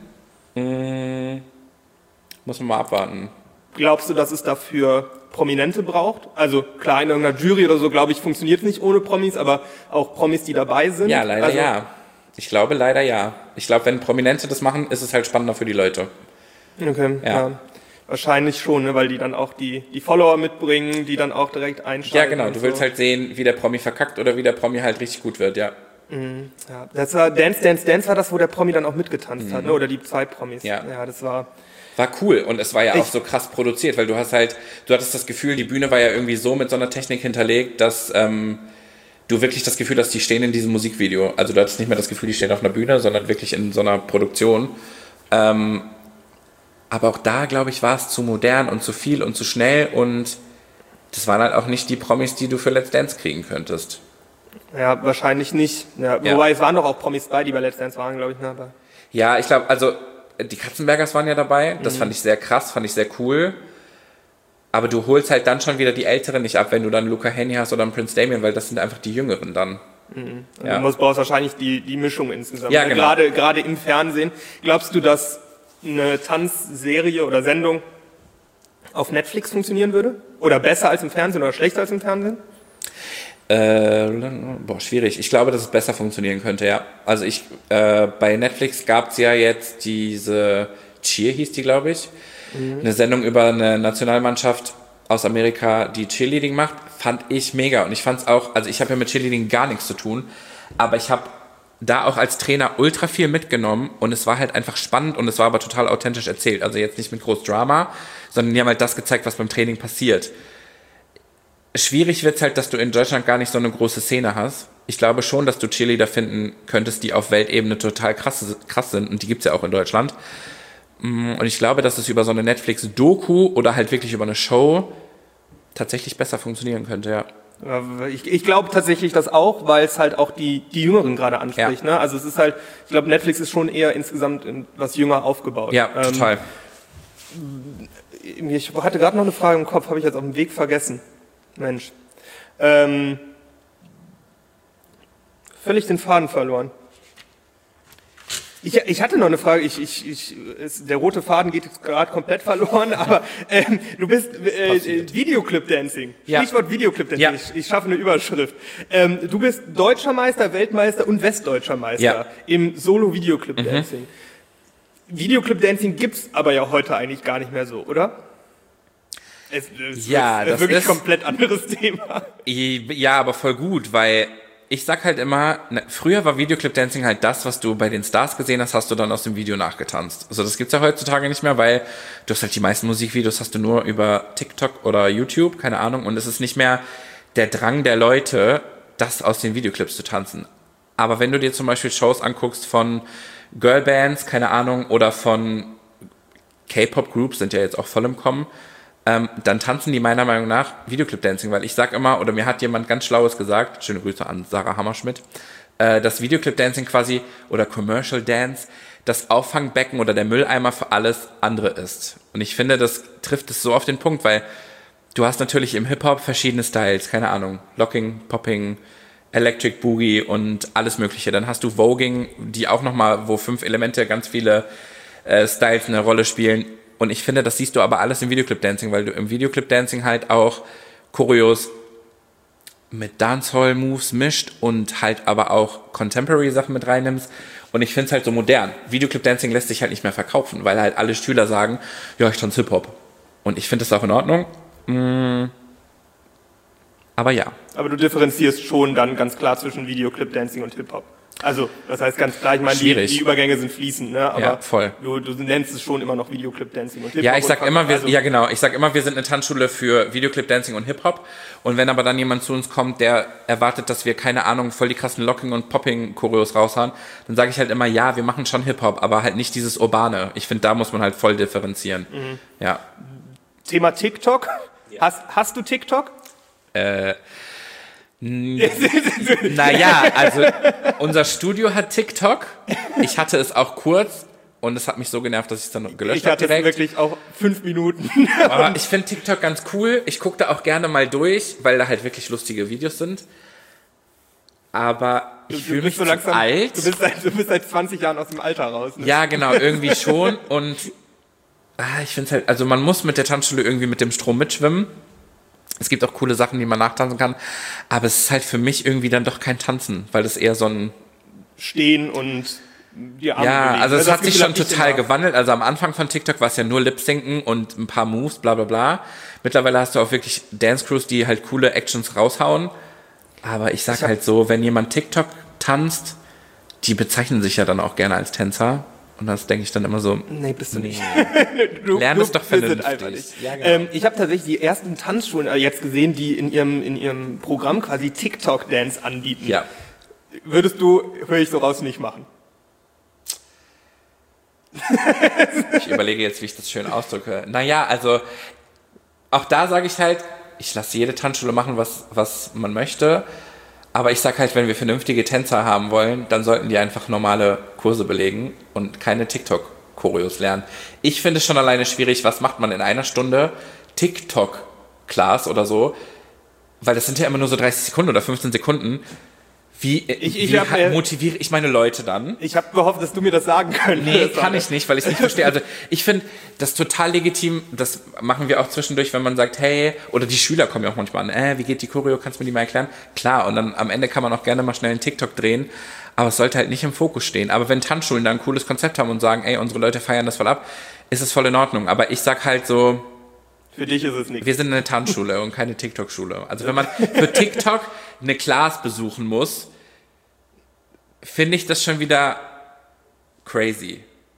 Muss man mal abwarten. Glaubst du, dass es dafür Prominente braucht? Also klar, in irgendeiner Jury oder so, glaube ich, funktioniert es nicht ohne Promis, aber auch Promis, die dabei sind? Ja, leider ja. Ich glaube leider ja. Ich glaube, wenn Prominente das machen, ist es halt spannender für die Leute. Okay, ja. Wahrscheinlich schon, ne, weil die dann auch die Follower mitbringen, die dann auch direkt einschalten. Ja, genau. Du willst halt sehen, wie der Promi verkackt oder wie der Promi halt richtig gut wird, ja. Ja, das war Dance war das, wo der Promi dann auch mitgetanzt hat, ne? Oder die 2 Promis. Ja, das war cool und es war ja auch so krass produziert, weil du hattest das Gefühl, die Bühne war ja irgendwie so mit so einer Technik hinterlegt, dass du wirklich das Gefühl hast, die stehen in diesem Musikvideo. Also du hattest nicht mehr das Gefühl, die stehen auf einer Bühne, sondern wirklich in so einer Produktion. Aber auch da, glaube ich, war es zu modern und zu viel und zu schnell und das waren halt auch nicht die Promis, die du für Let's Dance kriegen könntest. Ja, wahrscheinlich nicht. Ja, wobei es waren doch auch Promis bei, die bei Let's Dance waren, glaube ich. Ne? Aber ja, ich glaube, also die Katzenbergers waren ja dabei. Das fand ich sehr krass, fand ich sehr cool. Aber du holst halt dann schon wieder die Älteren nicht ab, wenn du dann Luca Hänni hast oder einen Prince Damien, weil das sind einfach die Jüngeren dann. Mhm. Ja. Du brauchst wahrscheinlich die Mischung insgesamt. Ja, genau. Gerade im Fernsehen. Glaubst du, dass eine Tanzserie oder Sendung auf Netflix funktionieren würde? Oder besser als im Fernsehen oder schlechter als im Fernsehen? Schwierig. Ich glaube, dass es besser funktionieren könnte, ja. Also bei Netflix gab es ja jetzt diese Cheer, hieß die, glaube ich. Eine Sendung über eine Nationalmannschaft aus Amerika, die Cheerleading macht, fand ich mega. Und ich fand es auch, also ich habe ja mit Cheerleading gar nichts zu tun, aber ich habe da auch als Trainer ultra viel mitgenommen und es war halt einfach spannend und es war aber total authentisch erzählt. Also jetzt nicht mit groß Drama, sondern die haben halt das gezeigt, was beim Training passiert. Schwierig wird's halt, dass du in Deutschland gar nicht so eine große Szene hast. Ich glaube schon, dass du Cheerleader finden könntest, die auf Weltebene total krass sind und die gibt's ja auch in Deutschland. Und ich glaube, dass es über so eine Netflix-Doku oder halt wirklich über eine Show tatsächlich besser funktionieren könnte, ja. Ich glaube tatsächlich das auch, weil es halt auch die Jüngeren gerade anspricht. Ja. Ne? Also es ist halt, ich glaube, Netflix ist schon eher insgesamt was jünger aufgebaut. Ja, total. Ich hatte gerade noch eine Frage im Kopf, habe ich jetzt auf dem Weg vergessen. Mensch. Völlig den Faden verloren. Ich hatte noch eine Frage, der rote Faden geht jetzt gerade komplett verloren, aber du bist Videoclip-Dancing. Ja. Stichwort Videoclip-Dancing, ja. Ich schaffe eine Überschrift. Du bist Deutscher Meister, Weltmeister und Westdeutscher Meister im Solo-Videoclip-Dancing. Videoclip-Dancing gibt's aber ja heute eigentlich gar nicht mehr so, oder? Es ist wirklich komplett anderes Thema. Ja, aber voll gut, weil ich sag halt immer, früher war Videoclip-Dancing halt das, was du bei den Stars gesehen hast, hast du dann aus dem Video nachgetanzt. Also das gibt's ja heutzutage nicht mehr, weil du hast halt die meisten Musikvideos hast du nur über TikTok oder YouTube, keine Ahnung, und es ist nicht mehr der Drang der Leute, das aus den Videoclips zu tanzen. Aber wenn du dir zum Beispiel Shows anguckst von Girlbands, keine Ahnung, oder von K-Pop-Groups, sind ja jetzt auch voll im Kommen, dann tanzen die meiner Meinung nach Videoclip-Dancing, weil ich sag immer, oder mir hat jemand ganz Schlaues gesagt, schöne Grüße an Sarah Hammerschmidt, dass Videoclip-Dancing quasi, oder Commercial Dance, das Auffangbecken oder der Mülleimer für alles andere ist. Und ich finde, das trifft es so auf den Punkt, weil du hast natürlich im Hip-Hop verschiedene Styles, keine Ahnung, Locking, Popping, Electric Boogie und alles mögliche. Dann hast du Voging, die auch nochmal, wo 5 Elemente ganz viele Styles eine Rolle spielen. Und ich finde, das siehst du aber alles im Videoclip-Dancing, weil du im Videoclip-Dancing halt auch Choreos mit Dancehall-Moves mischt und halt aber auch Contemporary-Sachen mit reinnimmst. Und ich finde es halt so modern. Videoclip-Dancing lässt sich halt nicht mehr verkaufen, weil halt alle Schüler sagen, ja, ich tanze Hip-Hop. Und ich finde das auch in Ordnung. Aber ja. Aber du differenzierst schon dann ganz klar zwischen Videoclip-Dancing und Hip-Hop. Also, das heißt ganz klar, ich meine, die Übergänge sind fließend, ne? Aber ja, voll. Du nennst es schon immer noch Videoclip-Dancing und Hip-Hop. Ja, ich sag immer, wir sind eine Tanzschule für Videoclip-Dancing und Hip-Hop. Und wenn aber dann jemand zu uns kommt, der erwartet, dass wir, keine Ahnung, voll die krassen Locking- und Popping-Choreos raushauen, dann sage ich halt immer, ja, wir machen schon Hip-Hop, aber halt nicht dieses Urbane. Ich finde, da muss man halt voll differenzieren. Mhm. Ja. Thema TikTok. Ja. Hast du TikTok? Naja, also unser Studio hat TikTok. Ich hatte es auch kurz und es hat mich so genervt, dass ich es dann gelöscht habe direkt. Ich hatte es wirklich auch 5 Minuten. Aber ich finde TikTok ganz cool. Ich gucke da auch gerne mal durch, weil da halt wirklich lustige Videos sind. Aber ich fühle mich so langsam alt. Du bist seit 20 Jahren aus dem Alter raus. Ne? Ja, genau, irgendwie schon. Und ich finde es halt, also man muss mit der Tanzschule irgendwie mit dem Strom mitschwimmen. Es gibt auch coole Sachen, die man nachtanzen kann, aber es ist halt für mich irgendwie dann doch kein Tanzen, weil das eher so ein Stehen und die Arme bewegen. Also es hat sich schon total gewandelt. Also am Anfang von TikTok war es ja nur Lip-Sinken und ein paar Moves, bla bla bla. Mittlerweile hast du auch wirklich Dance-Crews, die halt coole Actions raushauen. Aber ich sag halt so, wenn jemand TikTok tanzt, die bezeichnen sich ja dann auch gerne als Tänzer. Und das denke ich dann immer so, nee, bist du nicht. Lern es doch vernünftig. Ja, genau. Ich habe tatsächlich die ersten Tanzschulen jetzt gesehen, die in ihrem Programm quasi TikTok-Dance anbieten. Ja. Würdest du, höre ich so raus, nicht machen? Ich überlege jetzt, wie ich das schön ausdrücke. Naja, also auch da sage ich halt, ich lasse jede Tanzschule machen, was man möchte. Aber ich sag halt, wenn wir vernünftige Tänzer haben wollen, dann sollten die einfach normale Kurse belegen und keine TikTok-Choreos lernen. Ich finde es schon alleine schwierig, was macht man in einer Stunde TikTok-Class oder so, weil das sind ja immer nur so 30 Sekunden oder 15 Sekunden. Wie motiviere ich meine Leute dann? Ich habe gehofft, dass du mir das sagen könntest. Nee, kann ich nicht, weil ich es nicht verstehe. Also ich finde das total legitim, das machen wir auch zwischendurch, wenn man sagt, hey, oder die Schüler kommen ja auch manchmal an, wie geht die Choreo, kannst du mir die mal erklären? Klar, und dann am Ende kann man auch gerne mal schnell einen TikTok drehen, aber es sollte halt nicht im Fokus stehen. Aber wenn Tanzschulen da ein cooles Konzept haben und sagen, ey, unsere Leute feiern das voll ab, ist es voll in Ordnung. Aber ich sag halt so, für dich ist es nichts. Wir sind eine Tanzschule und keine TikTok-Schule. Also wenn man für TikTok eine Class besuchen muss, finde ich das schon wieder crazy.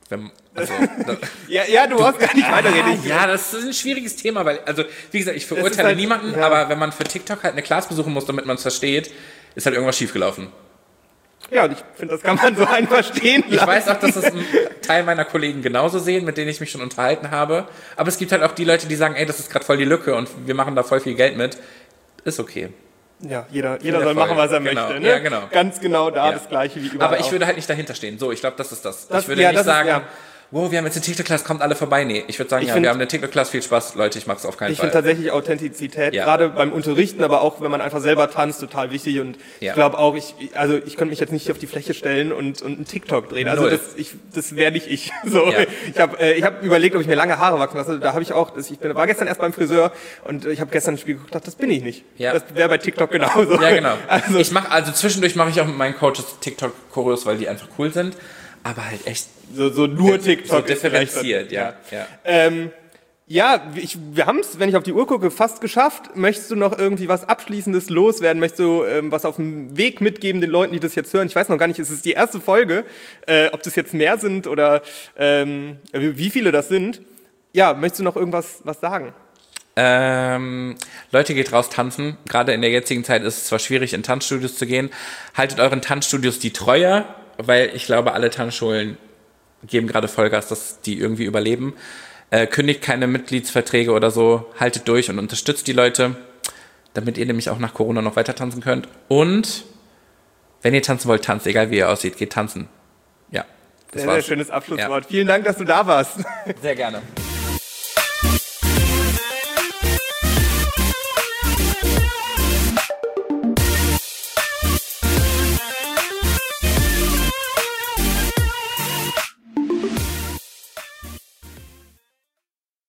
Ja, du brauchst gar nicht weiterreden. Ja, das ist ein schwieriges Thema, weil, also wie gesagt, ich verurteile halt, niemanden, aber wenn man für TikTok halt eine Class besuchen muss, damit man es versteht, ist halt irgendwas schiefgelaufen. Ja, und ich finde, das kann man so einfach stehen lassen. Ich weiß auch, dass das ein Teil meiner Kollegen genauso sehen, mit denen ich mich schon unterhalten habe. Aber es gibt halt auch die Leute, die sagen, ey, das ist gerade voll die Lücke und wir machen da voll viel Geld mit. Ist okay. Ja, jeder soll machen, was er möchte. Ne? Ja, genau. Ganz genau das Gleiche wie überall. Aber ich würde halt nicht dahinter stehen. So, ich glaube, das ist das. Ich würde nicht sagen, wow, wir haben jetzt eine TikTok-Class, kommt alle vorbei. Nee, ich würde sagen, wir haben eine TikTok-Class, viel Spaß, Leute, ich mache es auf keinen Fall. Ich finde tatsächlich Authentizität, gerade beim Unterrichten, aber auch, wenn man einfach selber tanzt, total wichtig. Und ich glaube auch, ich könnte mich jetzt nicht auf die Fläche stellen und einen TikTok drehen. Also das wäre nicht ich. So, ich hab überlegt, ob ich mir lange Haare wachsen lasse. Da habe ich auch, war gestern erst beim Friseur und ich habe gestern ein Spiel geguckt, das bin ich nicht. Ja. Das wäre bei TikTok genauso. Ja, genau. Also zwischendurch mache ich auch mit meinen Coaches TikTok-Choreos, weil die einfach cool sind. Aber halt echt so nur TikTok. So differenziert, ja. Wir haben es, wenn ich auf die Uhr gucke, fast geschafft. Möchtest du noch irgendwie was Abschließendes loswerden? Möchtest du was auf dem Weg mitgeben den Leuten, die das jetzt hören? Ich weiß noch gar nicht, es ist die erste Folge, ob das jetzt mehr sind oder wie viele das sind. Ja, möchtest du noch irgendwas sagen? Leute, geht raus tanzen. Gerade in der jetzigen Zeit ist es zwar schwierig, in Tanzstudios zu gehen. Haltet euren Tanzstudios die Treue, weil ich glaube, alle Tanzschulen geben gerade Vollgas, dass die irgendwie überleben. Kündigt keine Mitgliedsverträge oder so, haltet durch und unterstützt die Leute, damit ihr nämlich auch nach Corona noch weiter tanzen könnt. Und wenn ihr tanzen wollt, tanzt, egal wie ihr aussieht, geht tanzen. Ja, das war's. Sehr schönes Abschlusswort. Ja. Vielen Dank, dass du da warst. Sehr gerne.